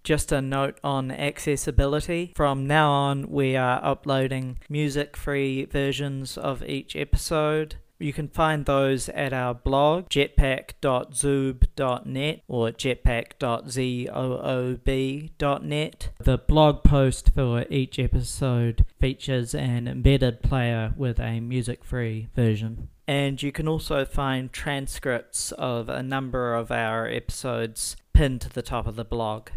Just a note on accessibility. From now on, we are uploading music-free versions of each episode. You can find those at our blog, jetpack.zoob.net or jetpack.zoob.net. The blog post for each episode features an embedded player with a music-free version. And you can also find transcripts of a number of our episodes pinned to the top of the blog.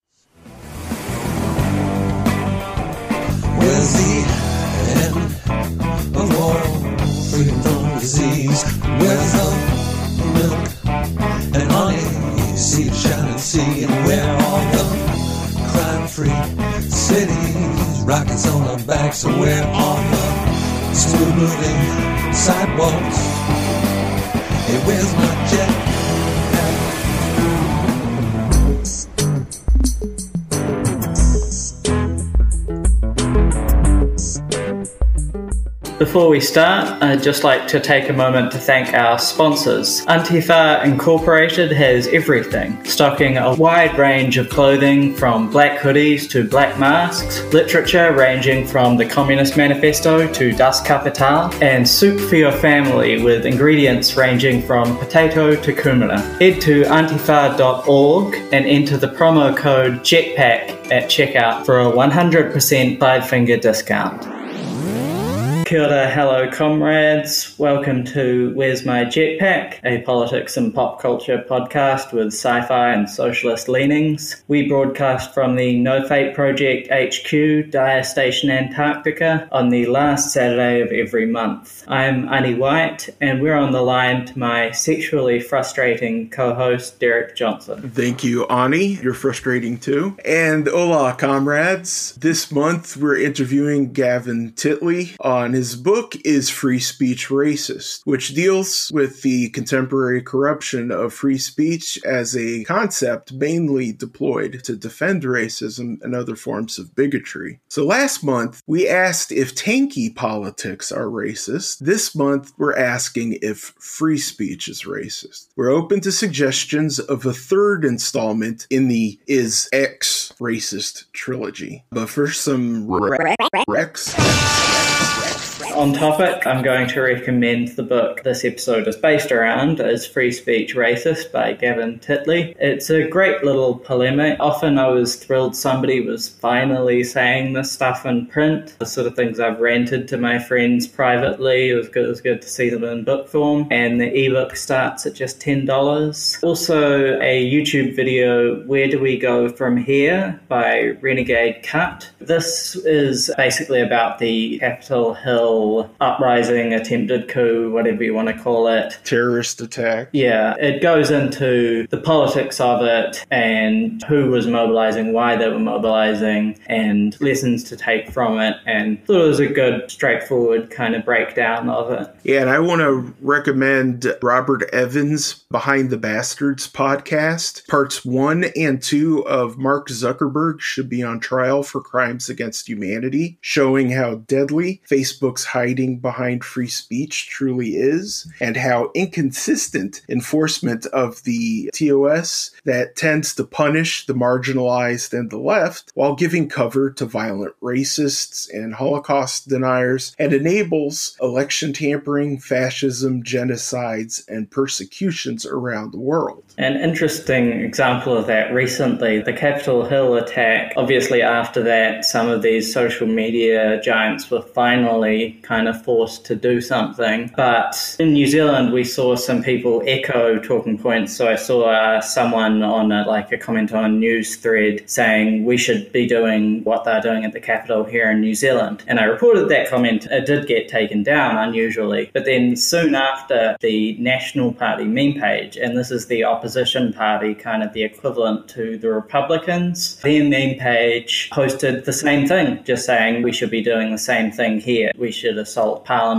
Where's the end of all freedom from disease? Where's the milk and honey? See the shining sea, and where are the crime-free cities? Rockets on our backs, and where are the smooth-moving sidewalks? Hey, where's my jet? Before we start, I'd just like to take a moment to thank our sponsors. Antifa Incorporated has everything, stocking a wide range of clothing from black hoodies to black masks, literature ranging from the Communist Manifesto to Das Kapital, and soup for your family with ingredients ranging from potato to kumara. Head to antifa.org and enter the promo code JETPACK at checkout for a 100% five-finger discount. Kia ora, hello comrades. Welcome to Where's My Jetpack, a politics and pop culture podcast with sci-fi and socialist leanings. We broadcast from the No Fate Project HQ, Daya Station, Antarctica, on the last Saturday of every month. I'm Ani White, and we're on the line to my sexually frustrating co-host, Derek Johnson. Thank you, Ani. You're frustrating too. And hola, comrades. This month, we're interviewing Gavin Titley on his book Is Free Speech Racist?, which deals with the contemporary corruption of free speech as a concept mainly deployed to defend racism and other forms of bigotry. So last month, we asked if tanky politics are racist. This month, we're asking if free speech is racist. We're open to suggestions of a third installment in the Is X Racist trilogy. But first, some Rex. On topic, I'm going to recommend the book this episode is based around, Is Free Speech Racist? By Gavin Titley. It's a great little polemic. Often I was thrilled somebody was finally saying this stuff in print. The sort of things I've ranted to my friends privately. It was good to see them in book form. And the ebook starts at just $10. Also a YouTube video, Where Do We Go From Here? By Renegade Cut. This is basically about the Capitol Hill uprising, attempted coup, whatever you want to call it. Terrorist attack. Yeah, it goes into the politics of it and who was mobilizing, why they were mobilizing, and lessons to take from it. And thought it was a good, straightforward kind of breakdown of it. Yeah, and I want to recommend Robert Evans' Behind the Bastards podcast. Parts 1 and 2 of Mark Zuckerberg should be on trial for crimes against humanity, showing how deadly Facebook's hiding behind free speech truly is, and how inconsistent enforcement of the TOS that tends to punish the marginalized and the left while giving cover to violent racists and Holocaust deniers, and enables election tampering, fascism, genocides, and persecutions around the world. An interesting example of that recently, the Capitol Hill attack. Obviously after that, some of these social media giants were finally kind of forced to do something. But in New Zealand, we saw some people echo talking points. So I saw someone on a comment on a news thread saying we should be doing what they're doing at the Capitol here in New Zealand. And I reported that comment. It did get taken down, unusually. But then soon after, the National Party meme page, and this is the opposition party, kind of the equivalent to the Republicans, their meme page posted the same thing, just saying we should be doing the same thing here. We should assault Parliament.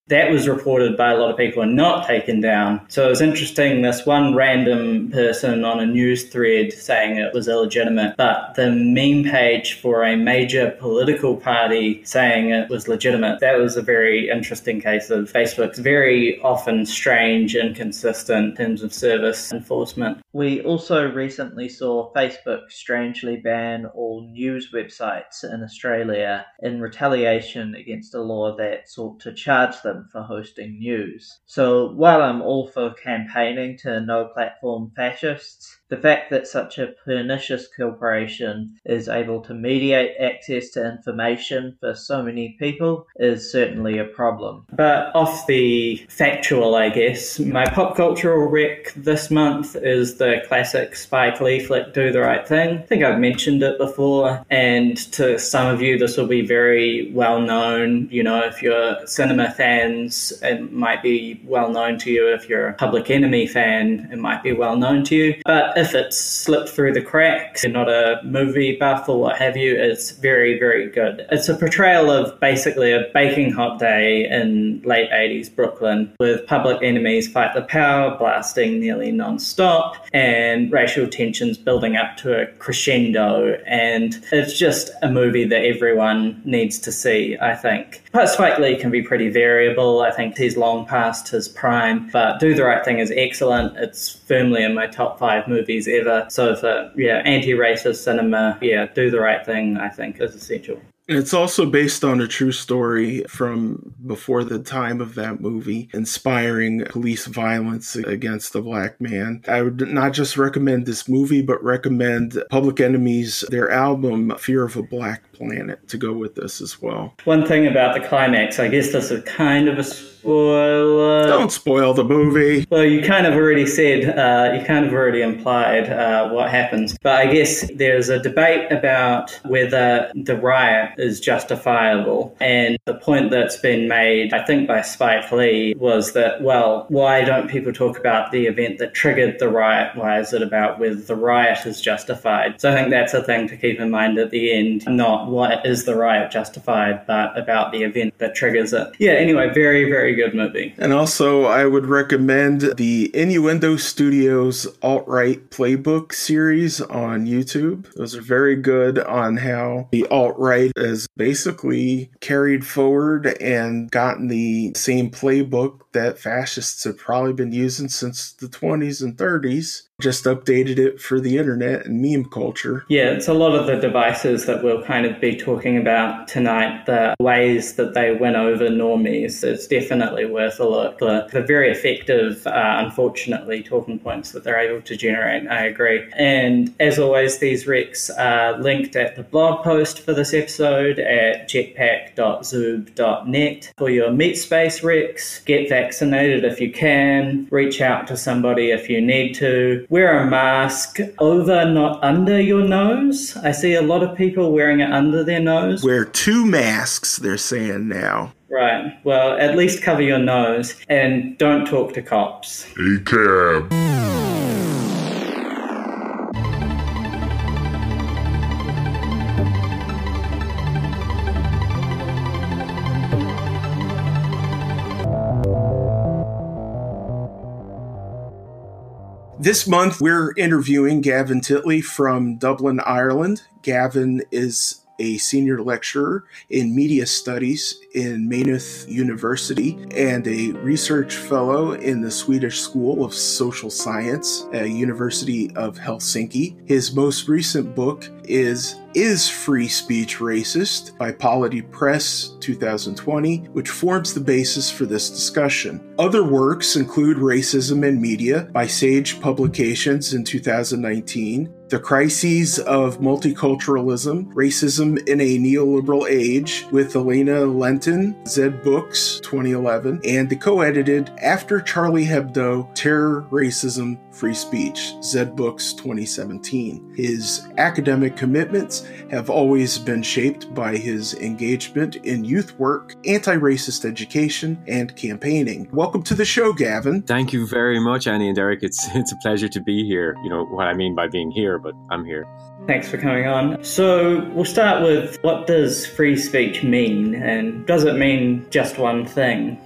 That was reported by a lot of people and not taken down. So it was interesting, this one random person on a news thread saying it was illegitimate, but the meme page for a major political party saying it was legitimate. That was a very interesting case of Facebook's very often strange, inconsistent in terms of service enforcement. We also recently saw Facebook strangely ban all news websites in Australia in retaliation against a law that sought to charge them for hosting news. So while I'm all for campaigning to no platform fascists, the fact that such a pernicious corporation is able to mediate access to information for so many people is certainly a problem. But off the factual, I guess, my pop cultural rec this month is the classic Spike Lee flick, Do the Right Thing. I think I've mentioned it before, and to some of you this will be very well known. You know, if you're cinema fans, it might be well known to you. If you're a Public Enemy fan, it might be well known to you. But if it's slipped through the cracks, you're not a movie buff or what have you, it's very, very good. It's a portrayal of basically a baking hot day in late 80s Brooklyn with Public Enemies fight the power, blasting nearly non-stop, and racial tensions building up to a crescendo. And it's just a movie that everyone needs to see, I think. But Spike Lee can be pretty variable. I think he's long past his prime, but Do the Right Thing is excellent. It's firmly in my top 5 movies ever. So for anti-racist cinema, Do the Right Thing, I think, is essential. It's also based on a true story from before the time of that movie, inspiring police violence against a black man. I would not just recommend this movie, but recommend Public Enemy's, their album, Fear of a Black Planet, to go with this as well. One thing about the climax, I guess this is kind of a spoiler. Don't spoil the movie. Well, you kind of already said, you kind of already implied what happens. But I guess there's a debate about whether the riot is justifiable. And the point that's been made, I think, by Spike Lee was that, well, why don't people talk about the event that triggered the riot? Why is it about whether the riot is justified? So I think that's a thing to keep in mind at the end, not what is the riot justified, but about the event that triggers it. Yeah, anyway, very, very good movie. And also, I would recommend the Innuendo Studios Alt-Right Playbook series on YouTube. Those are very good on how the alt-right has basically carried forward and gotten the same playbook that fascists have probably been using since the 20s and 30s. Just updated it for the internet and meme culture. Yeah, it's a lot of the devices that we'll kind of be talking about tonight, the ways that they win over normies. It's definitely worth a look. The very effective, unfortunately, talking points that they're able to generate, I agree. And as always, these recs are linked at the blog post for this episode at jetpack.zoob.net. For your meat space recs, get vaccinated if you can, reach out to somebody if you need to. Wear a mask over, not under your nose. I see a lot of people wearing it under their nose. Wear 2 masks, they're saying now. Right. Well, at least cover your nose and don't talk to cops. ACAB. This month, we're interviewing Gavin Titley from Dublin, Ireland. Gavin is a senior lecturer in media studies in Maynooth University and a research fellow in the Swedish School of Social Science at University of Helsinki. His most recent book is Free Speech Racist? By Polity Press, 2020, which forms the basis for this discussion. Other works include Racism in Media by Sage Publications in 2019, The Crises of Multiculturalism, Racism in a Neoliberal Age with Elena Lenton, Zed Books, 2011, and the co-edited After Charlie Hebdo, Terror, Racism, Free Speech, Zed Books, 2017. His academic commitments have always been shaped by his engagement in youth work, anti-racist education, and campaigning. Welcome to the show, Gavin. Thank you very much, Annie and Derek. It's a pleasure to be here. You know what I mean by being here, but I'm here. Thanks for coming on. So we'll start with, what does free speech mean, and does it mean just one thing?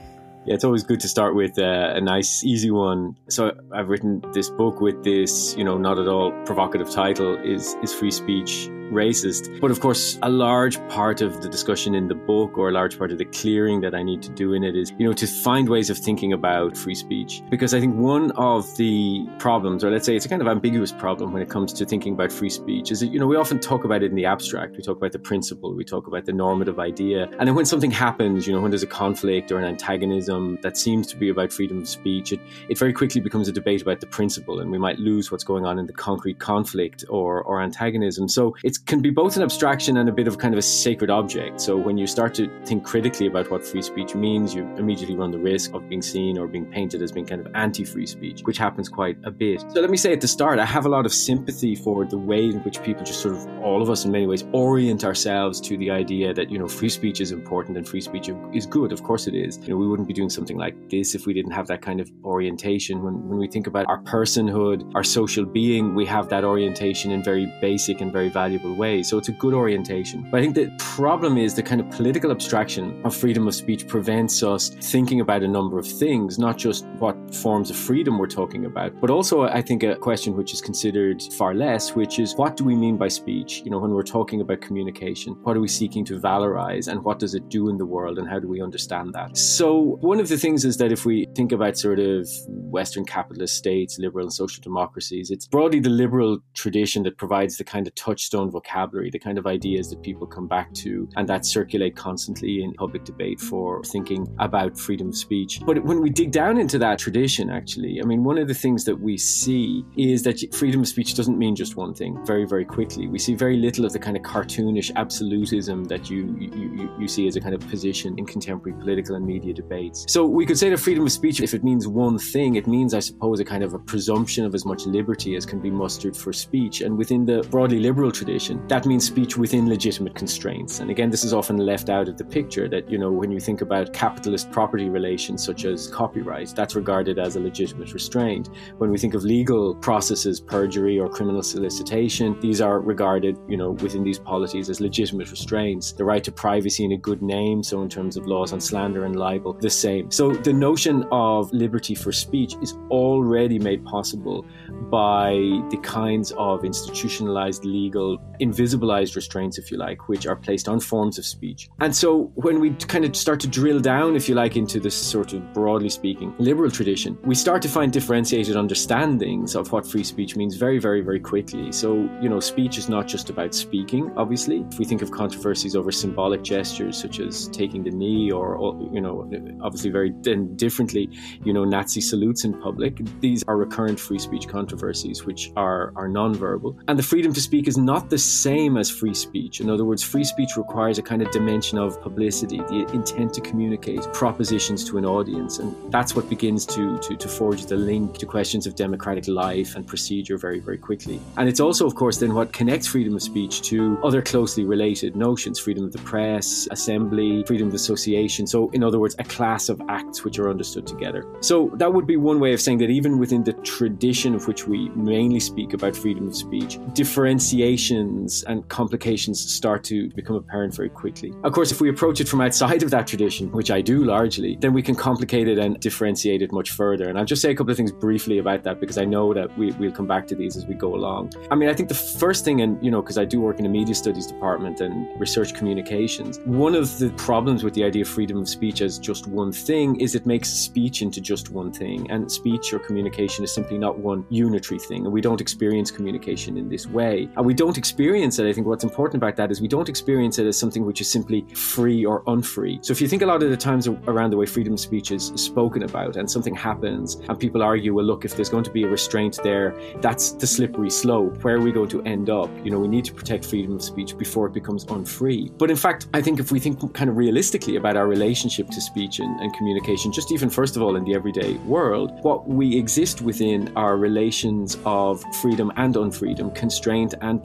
Yeah, it's always good to start with a nice, easy one. So I've written this book with this, not at all provocative title, is Free Speech Racist? But of course, a large part of the discussion in the book, or a large part of the clearing that I need to do in it, is, to find ways of thinking about free speech. Because I think one of the problems, or let's say it's a kind of ambiguous problem when it comes to thinking about free speech, is that, we often talk about it in the abstract. We talk about the principle, we talk about the normative idea. And then when something happens, when there's a conflict or an antagonism that seems to be about freedom of speech, it very quickly becomes a debate about the principle, and we might lose what's going on in the concrete conflict or antagonism. So it can be both an abstraction and a bit of kind of a sacred object. So when you start to think critically about what free speech means, you immediately run the risk of being seen or being painted as being kind of anti-free speech, which happens quite a bit. So let me say at the start, I have a lot of sympathy for the way in which people just sort of, all of us in many ways, orient ourselves to the idea that, free speech is important and free speech is good. Of course it is. We wouldn't be doing something like this if we didn't have that kind of orientation. When we think about our personhood, our social being, we have that orientation in very basic and very valuable ways. So it's a good orientation. But I think the problem is the kind of political abstraction of freedom of speech prevents us thinking about a number of things, not just what forms of freedom we're talking about, but also I think a question which is considered far less, which is, what do we mean by speech? When we're talking about communication, what are we seeking to valorize, and what does it do in the world, and how do we understand that? So one of the things is that if we think about sort of Western capitalist states, liberal and social democracies, it's broadly the liberal tradition that provides the kind of touchstone vocabulary, the kind of ideas that people come back to and that circulate constantly in public debate for thinking about freedom of speech. But when we dig down into that tradition, actually, one of the things that we see is that freedom of speech doesn't mean just one thing. Very, very quickly, we see very little of the kind of cartoonish absolutism that you see as a kind of position in contemporary political and media debates. So we could say that freedom of speech, if it means one thing, it means, I suppose, a kind of a presumption of as much liberty as can be mustered for speech. And within the broadly liberal tradition, that means speech within legitimate constraints. And again, this is often left out of the picture that, when you think about capitalist property relations such as copyright, that's regarded as a legitimate restraint. When we think of legal processes, perjury or criminal solicitation, these are regarded, within these policies as legitimate restraints. The right to privacy and a good name, so in terms of laws on slander and libel, the same. So the notion of liberty for speech is already made possible by the kinds of institutionalized, legal, invisibilized restraints, if you like, which are placed on forms of speech. And so when we kind of start to drill down, if you like, into this sort of, broadly speaking, liberal tradition, we start to find differentiated understandings of what free speech means very, very, very quickly. So, speech is not just about speaking, obviously. If we think of controversies over symbolic gestures such as taking the knee or, obviously very differently, Nazi salutes in public, these are recurrent free speech controversies which are non-verbal. And the freedom to speak is not the same as free speech. In other words, free speech requires a kind of dimension of publicity, the intent to communicate propositions to an audience. And that's what begins to forge the link to questions of democratic life and procedure very, very quickly. And it's also, of course, then what connects freedom of speech to other closely related notions: freedom of the press, assembly, freedom of association. So, in other words, a class of acts which are understood together. So that would be one way of saying that even within the tradition of which we mainly speak about freedom of speech, differentiations and complications start to become apparent very quickly. Of course, if we approach it from outside of that tradition, which I do largely, then we can complicate it and differentiate it much further. And I'll just say a couple of things briefly about that, because I know that we'll come back to these as we go along. I think the first thing, and because I do work in a media studies department and research communications, one of the problems with the idea of freedom of speech as just one thing is it makes speech into just one thing. And speech or communication is simply not one unitary thing. And we don't experience communication in this way. And we don't experience it. I think what's important about that is we don't experience it as something which is simply free or unfree. So if you think a lot of the times around the way freedom of speech is spoken about, and something happens and people argue, well, look, if there's going to be a restraint there, that's the slippery slope. Where are we going to end up? We need to protect freedom of speech before it becomes unfree. But in fact, I think if we think kind of realistically about our relationship to speech and communication, just even first of all in the everyday world, what we exist within are relations of freedom and unfreedom, constraint and possibility.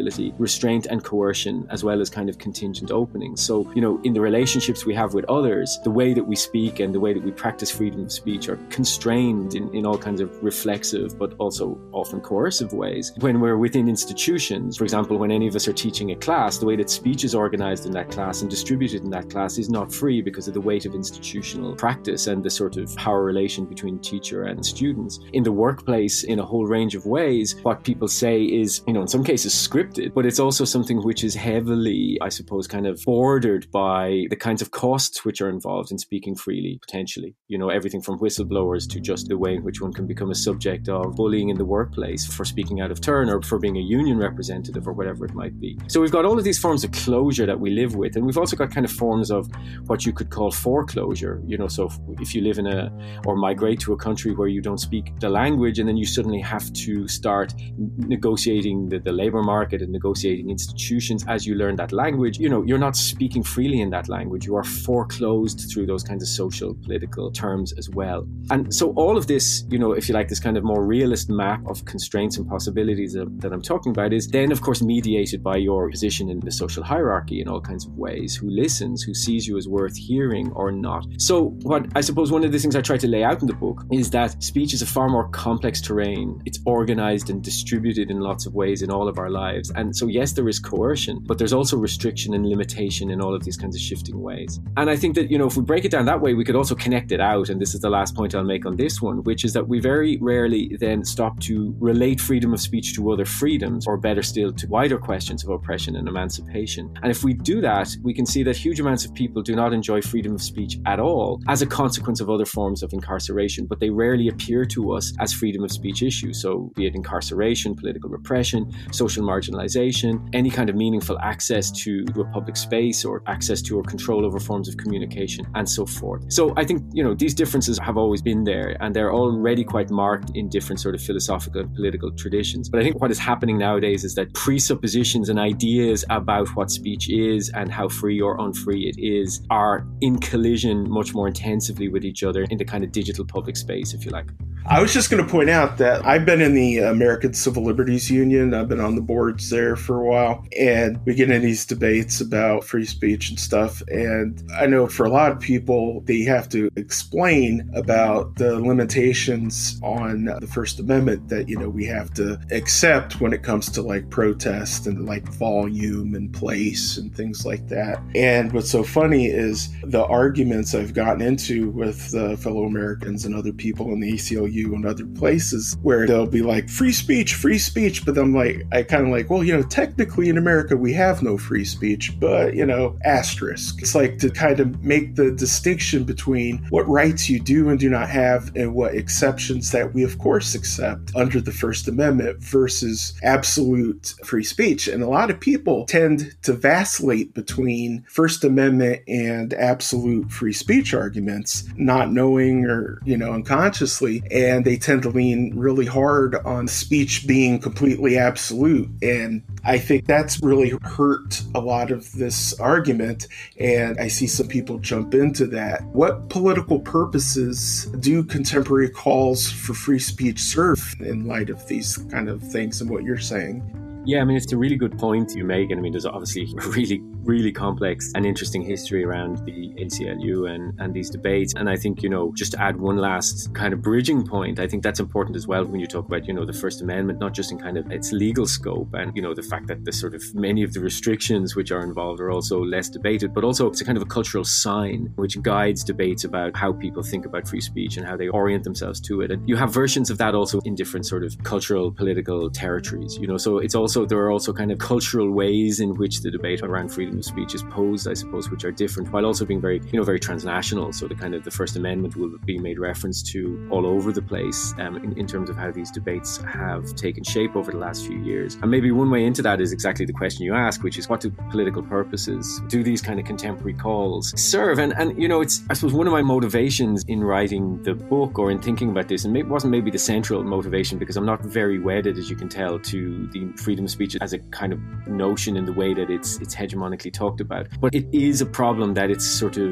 flexibility, restraint and coercion, as well as kind of contingent openings. So, in the relationships we have with others, the way that we speak and the way that we practice freedom of speech are constrained in all kinds of reflexive, but also often coercive ways. When we're within institutions, for example, when any of us are teaching a class, the way that speech is organized in that class and distributed in that class is not free because of the weight of institutional practice and the sort of power relation between teacher and students. In the workplace, in a whole range of ways, what people say is, in some cases scripted, but it's also something which is heavily, I suppose, kind of bordered by the kinds of costs which are involved in speaking freely, potentially. Everything from whistleblowers to just the way in which one can become a subject of bullying in the workplace for speaking out of turn or for being a union representative or whatever it might be. So we've got all of these forms of closure that we live with, and we've also got kind of forms of what you could call foreclosure. So if you live in or migrate to a country where you don't speak the language, and then you suddenly have to start negotiating the labor market and negotiating institutions as you learn that language, you're not speaking freely in that language. You are foreclosed through those kinds of social, political terms as well. And so all of this, if you like, this kind of more realist map of constraints and possibilities that I'm talking about is then, of course, mediated by your position in the social hierarchy in all kinds of ways. Who listens, who sees you as worth hearing or not. So what I suppose one of the things I try to lay out in the book is that speech is a far more complex terrain. It's organized and distributed in lots of ways in all of our lives. And so yes, there is coercion, but there's also restriction and limitation in all of these kinds of shifting ways. And I think that, if we break it down that way, we could also connect it out. And this is the last point I'll make on this one, which is that we very rarely then stop to relate freedom of speech to other freedoms, or better still, to wider questions of oppression and emancipation. And if we do that, we can see that huge amounts of people do not enjoy freedom of speech at all as a consequence of other forms of incarceration, but they rarely appear to us as freedom of speech issues. So be it incarceration, political repression, social marginalization, any kind of meaningful access to a public space or access to or control over forms of communication, and so forth. So I think, these differences have always been there, and they're already quite marked in different sort of philosophical and political traditions. But I think what is happening nowadays is that presuppositions and ideas about what speech is and how free or unfree it is are in collision much more intensively with each other in the kind of digital public space, if you like. I was just going to point out that I've been in the American Civil Liberties Union. I've been on the boards there for a while, and we get in these debates about free speech and stuff. And I know for a lot of people, they have to explain about the limitations on the First Amendment that, we have to accept when it comes to like protest and like volume and place and things like that. And what's so funny is the arguments I've gotten into with fellow Americans and other people in the ACLU and other places where they'll be like, free speech, but I'm like, well, technically in America we have no free speech, but, asterisk. It's like to kind of make the distinction between what rights you do and do not have and what exceptions that we of course accept under the First Amendment versus absolute free speech. And a lot of people tend to vacillate between First Amendment and absolute free speech arguments, not knowing or, unconsciously. And they tend to lean really hard on speech being completely absolute. And I think that's really hurt a lot of this argument. And I see some people jump into that. What political purposes do contemporary calls for free speech serve in light of these kind of things and what you're saying? Yeah, it's a really good point you make. And there's obviously really, really complex and interesting history around the ACLU and these debates. And I think, just to add one last kind of bridging point, I think that's important as well when you talk about, the First Amendment, not just in kind of its legal scope and, the fact that the sort of many of the restrictions which are involved are also less debated, but also it's a kind of a cultural sign which guides debates about how people think about free speech and how they orient themselves to it. And you have versions of that also in different sort of cultural, political territories, so it's also, there are also kind of cultural ways in which the debate around freedom of speech is posed, I suppose, which are different, while also being very, very transnational. So the First Amendment will be made reference to all over the place in terms of how these debates have taken shape over the last few years. And maybe one way into that is exactly the question you ask, which is what do political purposes do these kind of contemporary calls serve? And it's, I suppose, one of my motivations in writing the book or in thinking about this, and it wasn't maybe the central motivation because I'm not very wedded, as you can tell, to the freedom of speech as a kind of notion in the way that it's hegemonically talked about. But it is a problem that it's sort of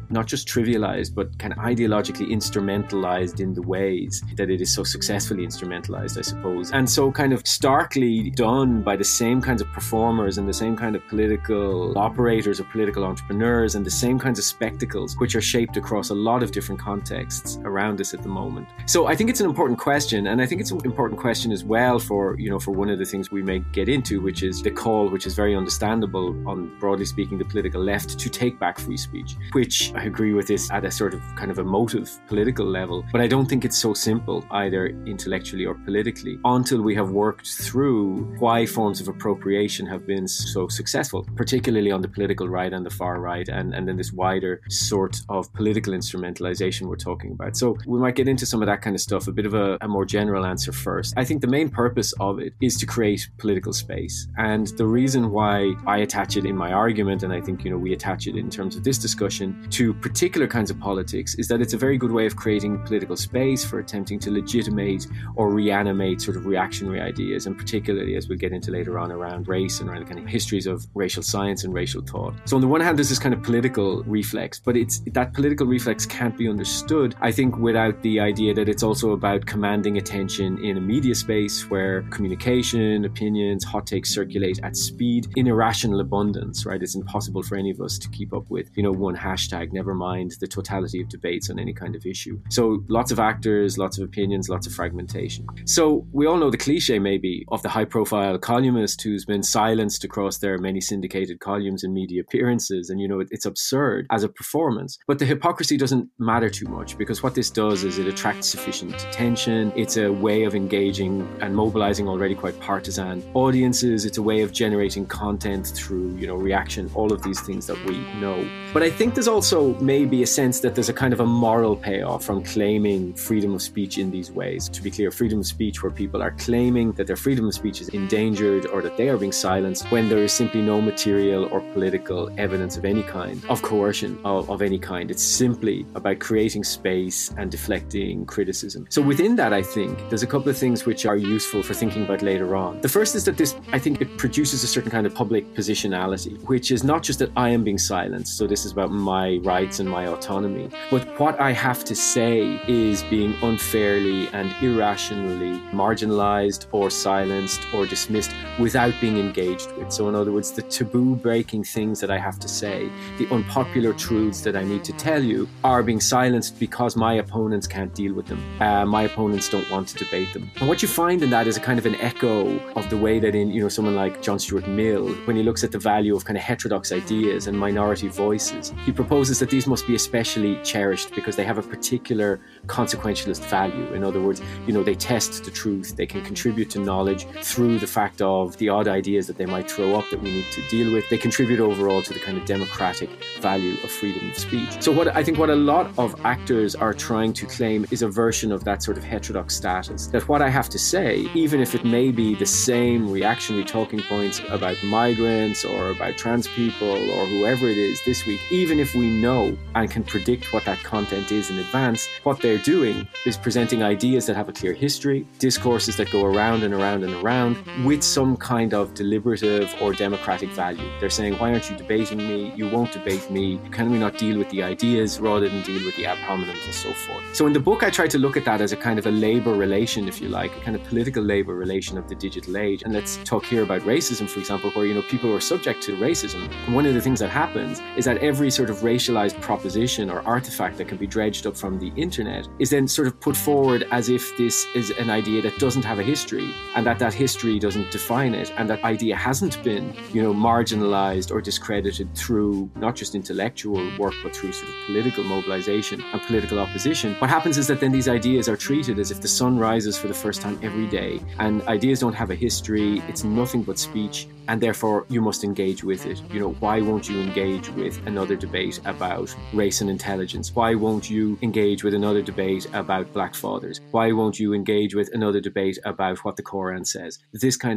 not just trivialized, but kind of ideologically instrumentalized in the ways that it is so successfully instrumentalized, I suppose. And so kind of starkly done by the same kinds of performers and the same kind of political operators or political entrepreneurs and the same kinds of spectacles, which are shaped across a lot of different contexts around us at the moment. So I think it's an important question, and I think it's an important question as well for one of the things we may get into, which is the call, which is very understandable on, broadly speaking, the political left to take back free speech, which I agree with this at a sort of kind of emotive political level. But I don't think it's so simple, either intellectually or politically, until we have worked through why forms of appropriation have been so successful, particularly on the political right and the far right, and then this wider sort of political instrumentalization we're talking about. So we might get into some of that kind of stuff, a bit of a more general answer first. I think the main purpose of it is to create political space. And the reason why I attach it in my argument, and I think, we attach it in terms of this discussion to particular kinds of politics, is that it's a very good way of creating political space for attempting to legitimate or reanimate sort of reactionary ideas, and particularly, as we'll get into later on, around race and around the kind of histories of racial science and racial thought. So on the one hand, there's this kind of political reflex, but that political reflex can't be understood, I think, without the idea that it's also about commanding attention in a media space where communication, opinions, hot takes circulate at speed in irrational abundance, right? It's impossible for any of us to keep up with, one hashtag, never mind the totality of debates on any kind of issue. So lots of actors, lots of opinions, lots of fragmentation. So we all know the cliche maybe of the high-profile columnist who's been silenced across their many syndicated columns and media appearances, and it's absurd as a performance. But the hypocrisy doesn't matter too much, because what this does is it attracts sufficient attention. It's a way of engaging and mobilizing already quite partisan audiences. It's a way of generating content through, reaction, all of these things that we know. But I think there's also maybe a sense that there's a kind of a moral payoff from claiming freedom of speech in these ways. To be clear, freedom of speech where people are claiming that their freedom of speech is endangered or that they are being silenced when there is simply no material or political evidence of any kind, of coercion of any kind. It's simply about creating space and deflecting criticism. So within that, I think there's a couple of things which are useful for thinking about later on. The first is that I think it produces a certain kind of public positionality, which is not just that I am being silenced, so this is about my rights and my autonomy, but what I have to say is being unfairly and irrationally marginalized or silenced or dismissed without being engaged with. So in other words, the taboo breaking things that I have to say, the unpopular truths that I need to tell you, are being silenced because my opponents can't deal with them. My opponents don't want to debate them. And what you find in that is a kind of an echo of the way that in, someone like John Stuart Mill, when he looks at the value of kind of heterodox ideas and minority voices, he proposes that these must be especially cherished because they have a particular consequentialist value. In other words, they test the truth, they can contribute to knowledge through the fact of the odd ideas that they might throw up that we need to deal with. They contribute overall to the kind of democratic value of freedom of speech. So what a lot of actors are trying to claim is a version of that sort of heterodox status, that what I have to say, even if it may be the same reactionary talking points about migrants or about trans people or whoever it is this week, even if we know and can predict what that content is in advance, what they're doing is presenting ideas that have a clear history, discourses that go around and around and around with some kind of deliberative or democratic value. They're saying, why aren't you debating me? You won't debate me. Can we not deal with the ideas rather than deal with the ad hominems and so forth? So in the book, I try to look at that as a kind of a labor relation, if you like, a kind of political labor relation of the digital age. And let's talk here about racism, for example, where, people are subject to racism. And one of the things that happens is that every sort of racialized proposition or artifact that can be dredged up from the internet is then sort of put forward as if this is an idea that doesn't have a history and that history doesn't define it, and that idea hasn't been, marginalized or discredited through not just intellectual work, but through sort of political mobilization and political opposition. What happens is that then these ideas are treated as if the sun rises for the first time every day, and ideas don't have a history, it's nothing but speech, and therefore you must engage with it. Why won't you engage with another debate about race and intelligence? Why won't you engage with another debate about black fathers? Why won't you engage with another debate about what the Quran says? This kind of thing.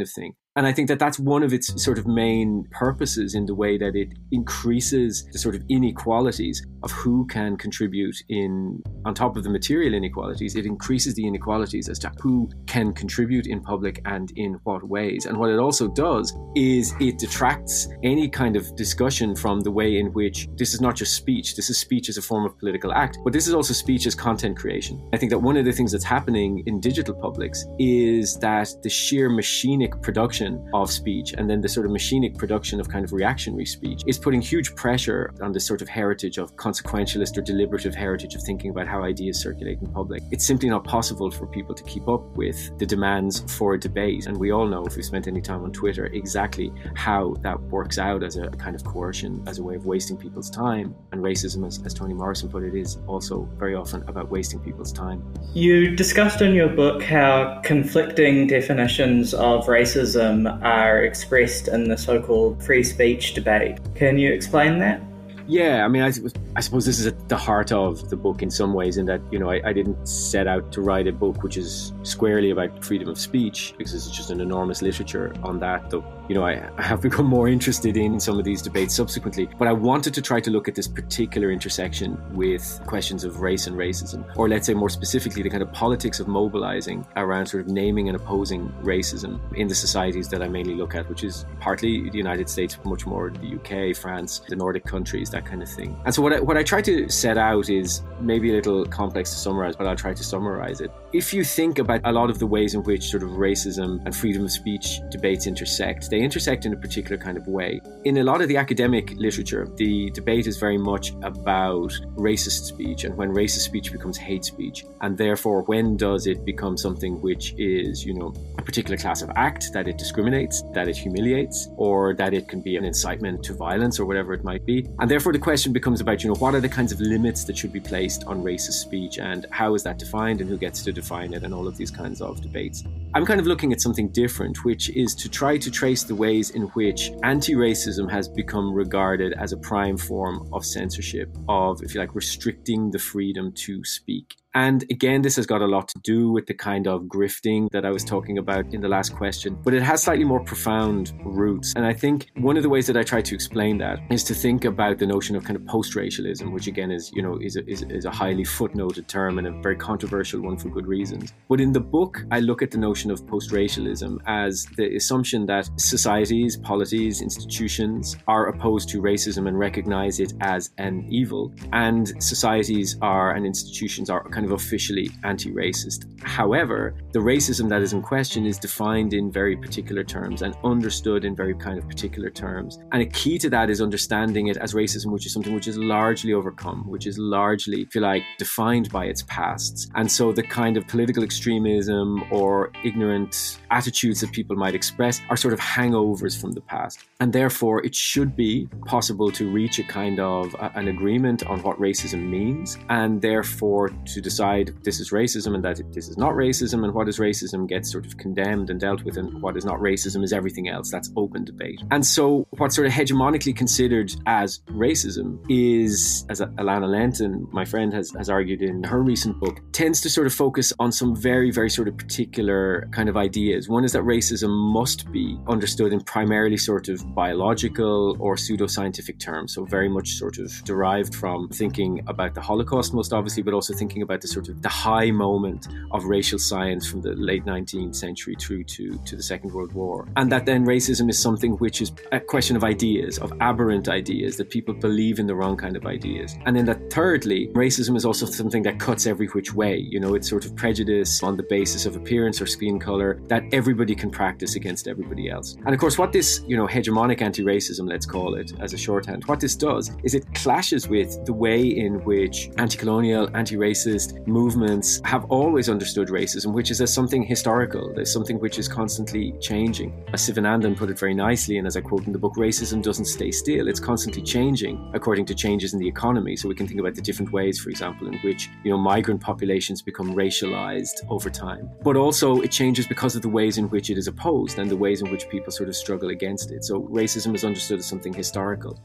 And I think that that's one of its sort of main purposes in the way that it increases the sort of inequalities of who can contribute on top of the material inequalities. It increases the inequalities as to who can contribute in public and in what ways. And what it also does is it detracts any kind of discussion from the way in which this is not just speech. This is speech as a form of political act, but this is also speech as content creation. I think that one of the things that's happening in digital publics is that the sheer machinic production of speech and then the sort of machinic production of kind of reactionary speech is putting huge pressure on this sort of heritage of consequentialist or deliberative heritage of thinking about how ideas circulate in public. It's simply not possible for people to keep up with the demands for a debate. And we all know, if we've spent any time on Twitter, exactly how that works out as a kind of coercion, as a way of wasting people's time. And racism, as Toni Morrison put it, is also very often about wasting people's time. You discussed in your book how conflicting definitions of racism are expressed in the so-called free speech debate. Can you explain that? Yeah, I mean, I suppose this is at the heart of the book in some ways, in that, I didn't set out to write a book which is squarely about freedom of speech, because it's just an enormous literature on that, though, I have become more interested in some of these debates subsequently. But I wanted to try to look at this particular intersection with questions of race and racism, or let's say more specifically, the kind of politics of mobilizing around sort of naming and opposing racism in the societies that I mainly look at, which is partly the United States, much more the UK, France, the Nordic countries, that kind of thing. And so what I try to set out is maybe a little complex to summarize, but I'll try to summarize it. If you think about a lot of the ways in which sort of racism and freedom of speech debates intersect, they intersect in a particular kind of way. In a lot of the academic literature, the debate is very much about racist speech and when racist speech becomes hate speech. And therefore, when does it become something which is, a particular class of act, that it discriminates, that it humiliates, or that it can be an incitement to violence or whatever it might be. And therefore, the question becomes about, what are the kinds of limits that should be placed on racist speech and how is that defined and who gets to define it and all of these kinds of debates. I'm kind of looking at something different, which is to try to trace the ways in which anti-racism has become regarded as a prime form of censorship, of, if you like, restricting the freedom to speak. And again, this has got a lot to do with the kind of grifting that I was talking about in the last question, but it has slightly more profound roots. And I think one of the ways that I try to explain that is to think about the notion of kind of post-racialism, which again is a highly footnoted term and a very controversial one for good reasons. But in the book, I look at the notion of post-racialism as the assumption that societies, polities, institutions are opposed to racism and recognize it as an evil, and societies and institutions are kind of officially anti-racist. However, the racism that is in question is defined in very particular terms and understood in very kind of particular terms. And a key to that is understanding it as racism, which is something which is largely overcome, which is largely, if you like, defined by its pasts. And so the kind of political extremism or ignorant attitudes that people might express are sort of hangovers from the past. And therefore, it should be possible to reach a kind of an agreement on what racism means, and therefore to decide this is racism and that this is not racism, and what is racism gets sort of condemned and dealt with, and what is not racism is everything else. That's open debate. And so what's sort of hegemonically considered as racism is, as Alana Lenton, my friend, has argued in her recent book, tends to sort of focus on some very, very sort of particular kind of ideas. One is that racism must be understood in primarily sort of biological or pseudoscientific terms, so very much sort of derived from thinking about the Holocaust most obviously, but also thinking about the sort of the high moment of racial science from the late 19th century through to the Second World War. And that then racism is something which is a question of ideas, of aberrant ideas, that people believe in the wrong kind of ideas. And then that thirdly, racism is also something that cuts every which way. It's sort of prejudice on the basis of appearance or skin color that everybody can practice against everybody else. And of course, what this, hegemonic anti-racism, let's call it as a shorthand, what this does is it clashes with the way in which anti-colonial, anti-racist movements have always understood racism, which is as something historical. There's something which is constantly changing. As Sivanandan put it very nicely, and as I quote in the book, racism doesn't stay still. It's constantly changing according to changes in the economy. So we can think about the different ways, for example, in which, migrant populations become racialized over time. But also it changes because of the ways in which it is opposed and the ways in which people sort of struggle against it. So racism is understood as something historical.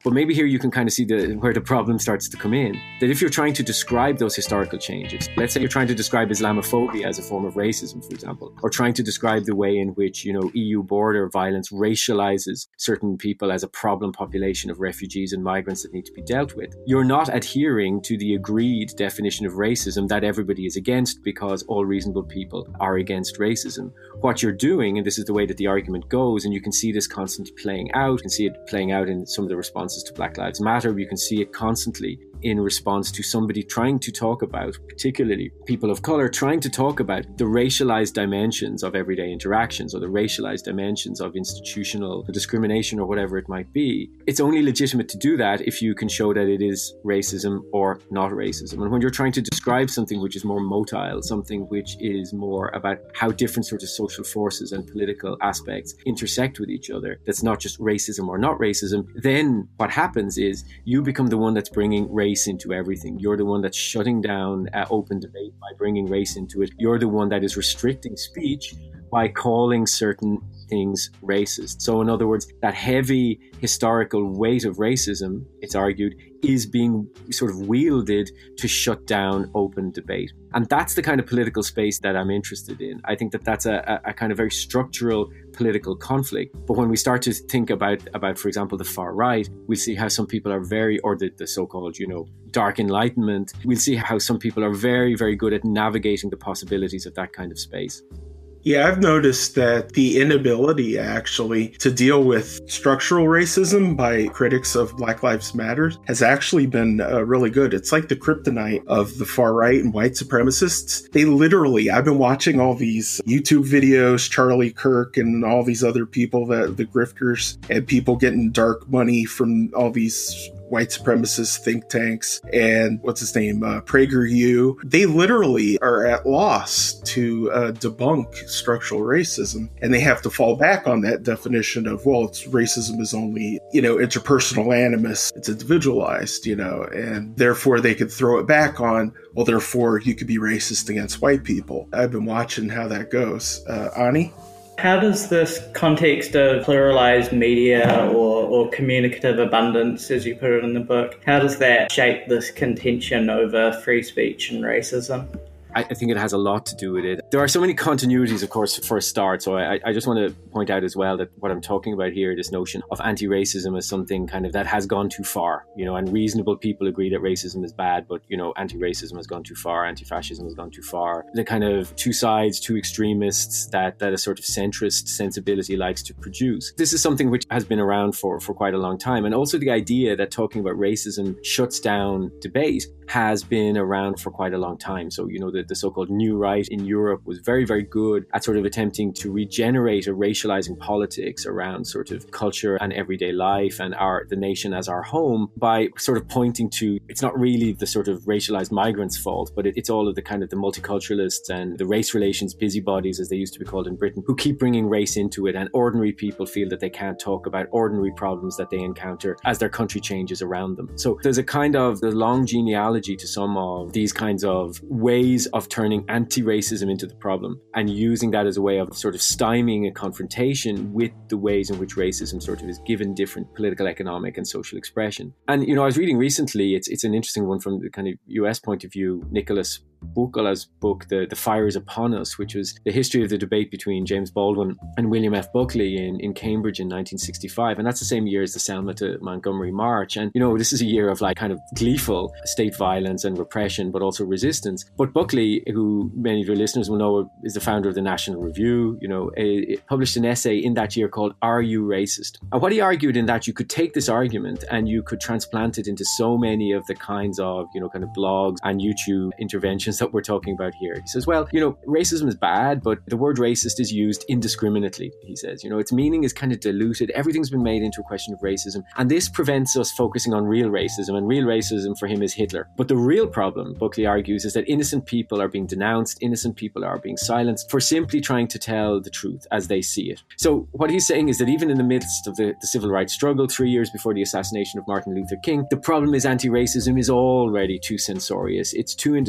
But maybe here you can kind of see where the problem starts to come in. That if you're trying to describe those historical changes, let's say you're trying to describe Islamophobia as a form of racism, for example, or trying to describe the way in which, EU border violence racializes certain people as a problem population of refugees and migrants that need to be dealt with, you're not adhering to the agreed definition of racism that everybody is against because all reasonable people are against racism. What you're doing, and this is the way that the argument goes, and you can see this constantly playing out, you can see it playing out in some of the responses to Black Lives Matter, you can see it constantly in response to somebody trying to talk about, particularly people of color, trying to talk about the racialized dimensions of everyday interactions or the racialized dimensions of institutional discrimination or whatever it might be. It's only legitimate to do that if you can show that it is racism or not racism. And when you're trying to describe something which is more motile, something which is more about how different sorts of social forces and political aspects intersect with each other, that's not just racism or not racism, then what happens is you become the one that's bringing race into everything. You're the one that's shutting down open debate by bringing race into it. You're the one that is restricting speech by calling certain things racist. So in other words, that heavy historical weight of racism, it's argued, is being sort of wielded to shut down open debate. And that's the kind of political space that I'm interested in. I think that that's a kind of very structural political conflict. But when we start to think about, for example, the far right, we see how some people are or the so-called, dark enlightenment. We'll see how some people are very, very good at navigating the possibilities of that kind of space. Yeah, I've noticed that the inability actually to deal with structural racism by critics of Black Lives Matter has actually been really good. It's like the kryptonite of the far right and white supremacists. They literally, I've been watching all these YouTube videos, Charlie Kirk and all these other people, the grifters, and people getting dark money from all these white supremacist think tanks and PragerU. They literally are at loss to debunk structural racism, and they have to fall back on that definition of, racism is only, interpersonal animus. It's individualized, and therefore they could throw it back on, therefore you could be racist against white people. I've been watching how that goes. Ani? How does this context of pluralized media or communicative abundance, as you put it in the book, how does that shape this contention over free speech and racism? I think it has a lot to do with it. There are so many continuities, of course, for a start. So I just want to point out as well that what I'm talking about here, this notion of anti-racism as something kind of that has gone too far, and reasonable people agree that racism is bad, but, anti-racism has gone too far, anti-fascism has gone too far. The kind of two sides, two extremists that a sort of centrist sensibility likes to produce. This is something which has been around for quite a long time. And also the idea that talking about racism shuts down debate has been around for quite a long time. So, the so-called New Right in Europe was very, very good at sort of attempting to regenerate a racializing politics around sort of culture and everyday life and the nation as our home by sort of pointing to, it's not really the sort of racialized migrants' fault, but it's all of the kind of the multiculturalists and the race relations busybodies, as they used to be called in Britain, who keep bringing race into it, and ordinary people feel that they can't talk about ordinary problems that they encounter as their country changes around them. So there's a kind of the long genealogy to some of these kinds of ways of turning anti-racism into the problem and using that as a way of sort of stymieing a confrontation with the ways in which racism sort of is given different political, economic and social expression. And, I was reading recently, it's an interesting one from the kind of US point of view, Nicholas Bukala's book, The Fire is Upon Us, which was the history of the debate between James Baldwin and William F. Buckley in Cambridge in 1965. And that's the same year as the Selma to Montgomery March. And, this is a year of kind of gleeful state violence and repression, but also resistance. But Buckley, who many of your listeners will know is the founder of the National Review, published an essay in that year called Are You Racist? And what he argued in that you could take this argument and you could transplant it into so many of the kinds of, kind of blogs and YouTube interventions that we're talking about here. He says, racism is bad, but the word racist is used indiscriminately, he says. Its meaning is kind of diluted. Everything's been made into a question of racism. And this prevents us focusing on real racism. And real racism for him is Hitler. But the real problem, Buckley argues, is that innocent people are being denounced. Innocent people are being silenced for simply trying to tell the truth as they see it. So what he's saying is that even in the midst of the civil rights struggle, 3 years before the assassination of Martin Luther King, the problem is anti-racism is already too censorious. It's too indiscriminate.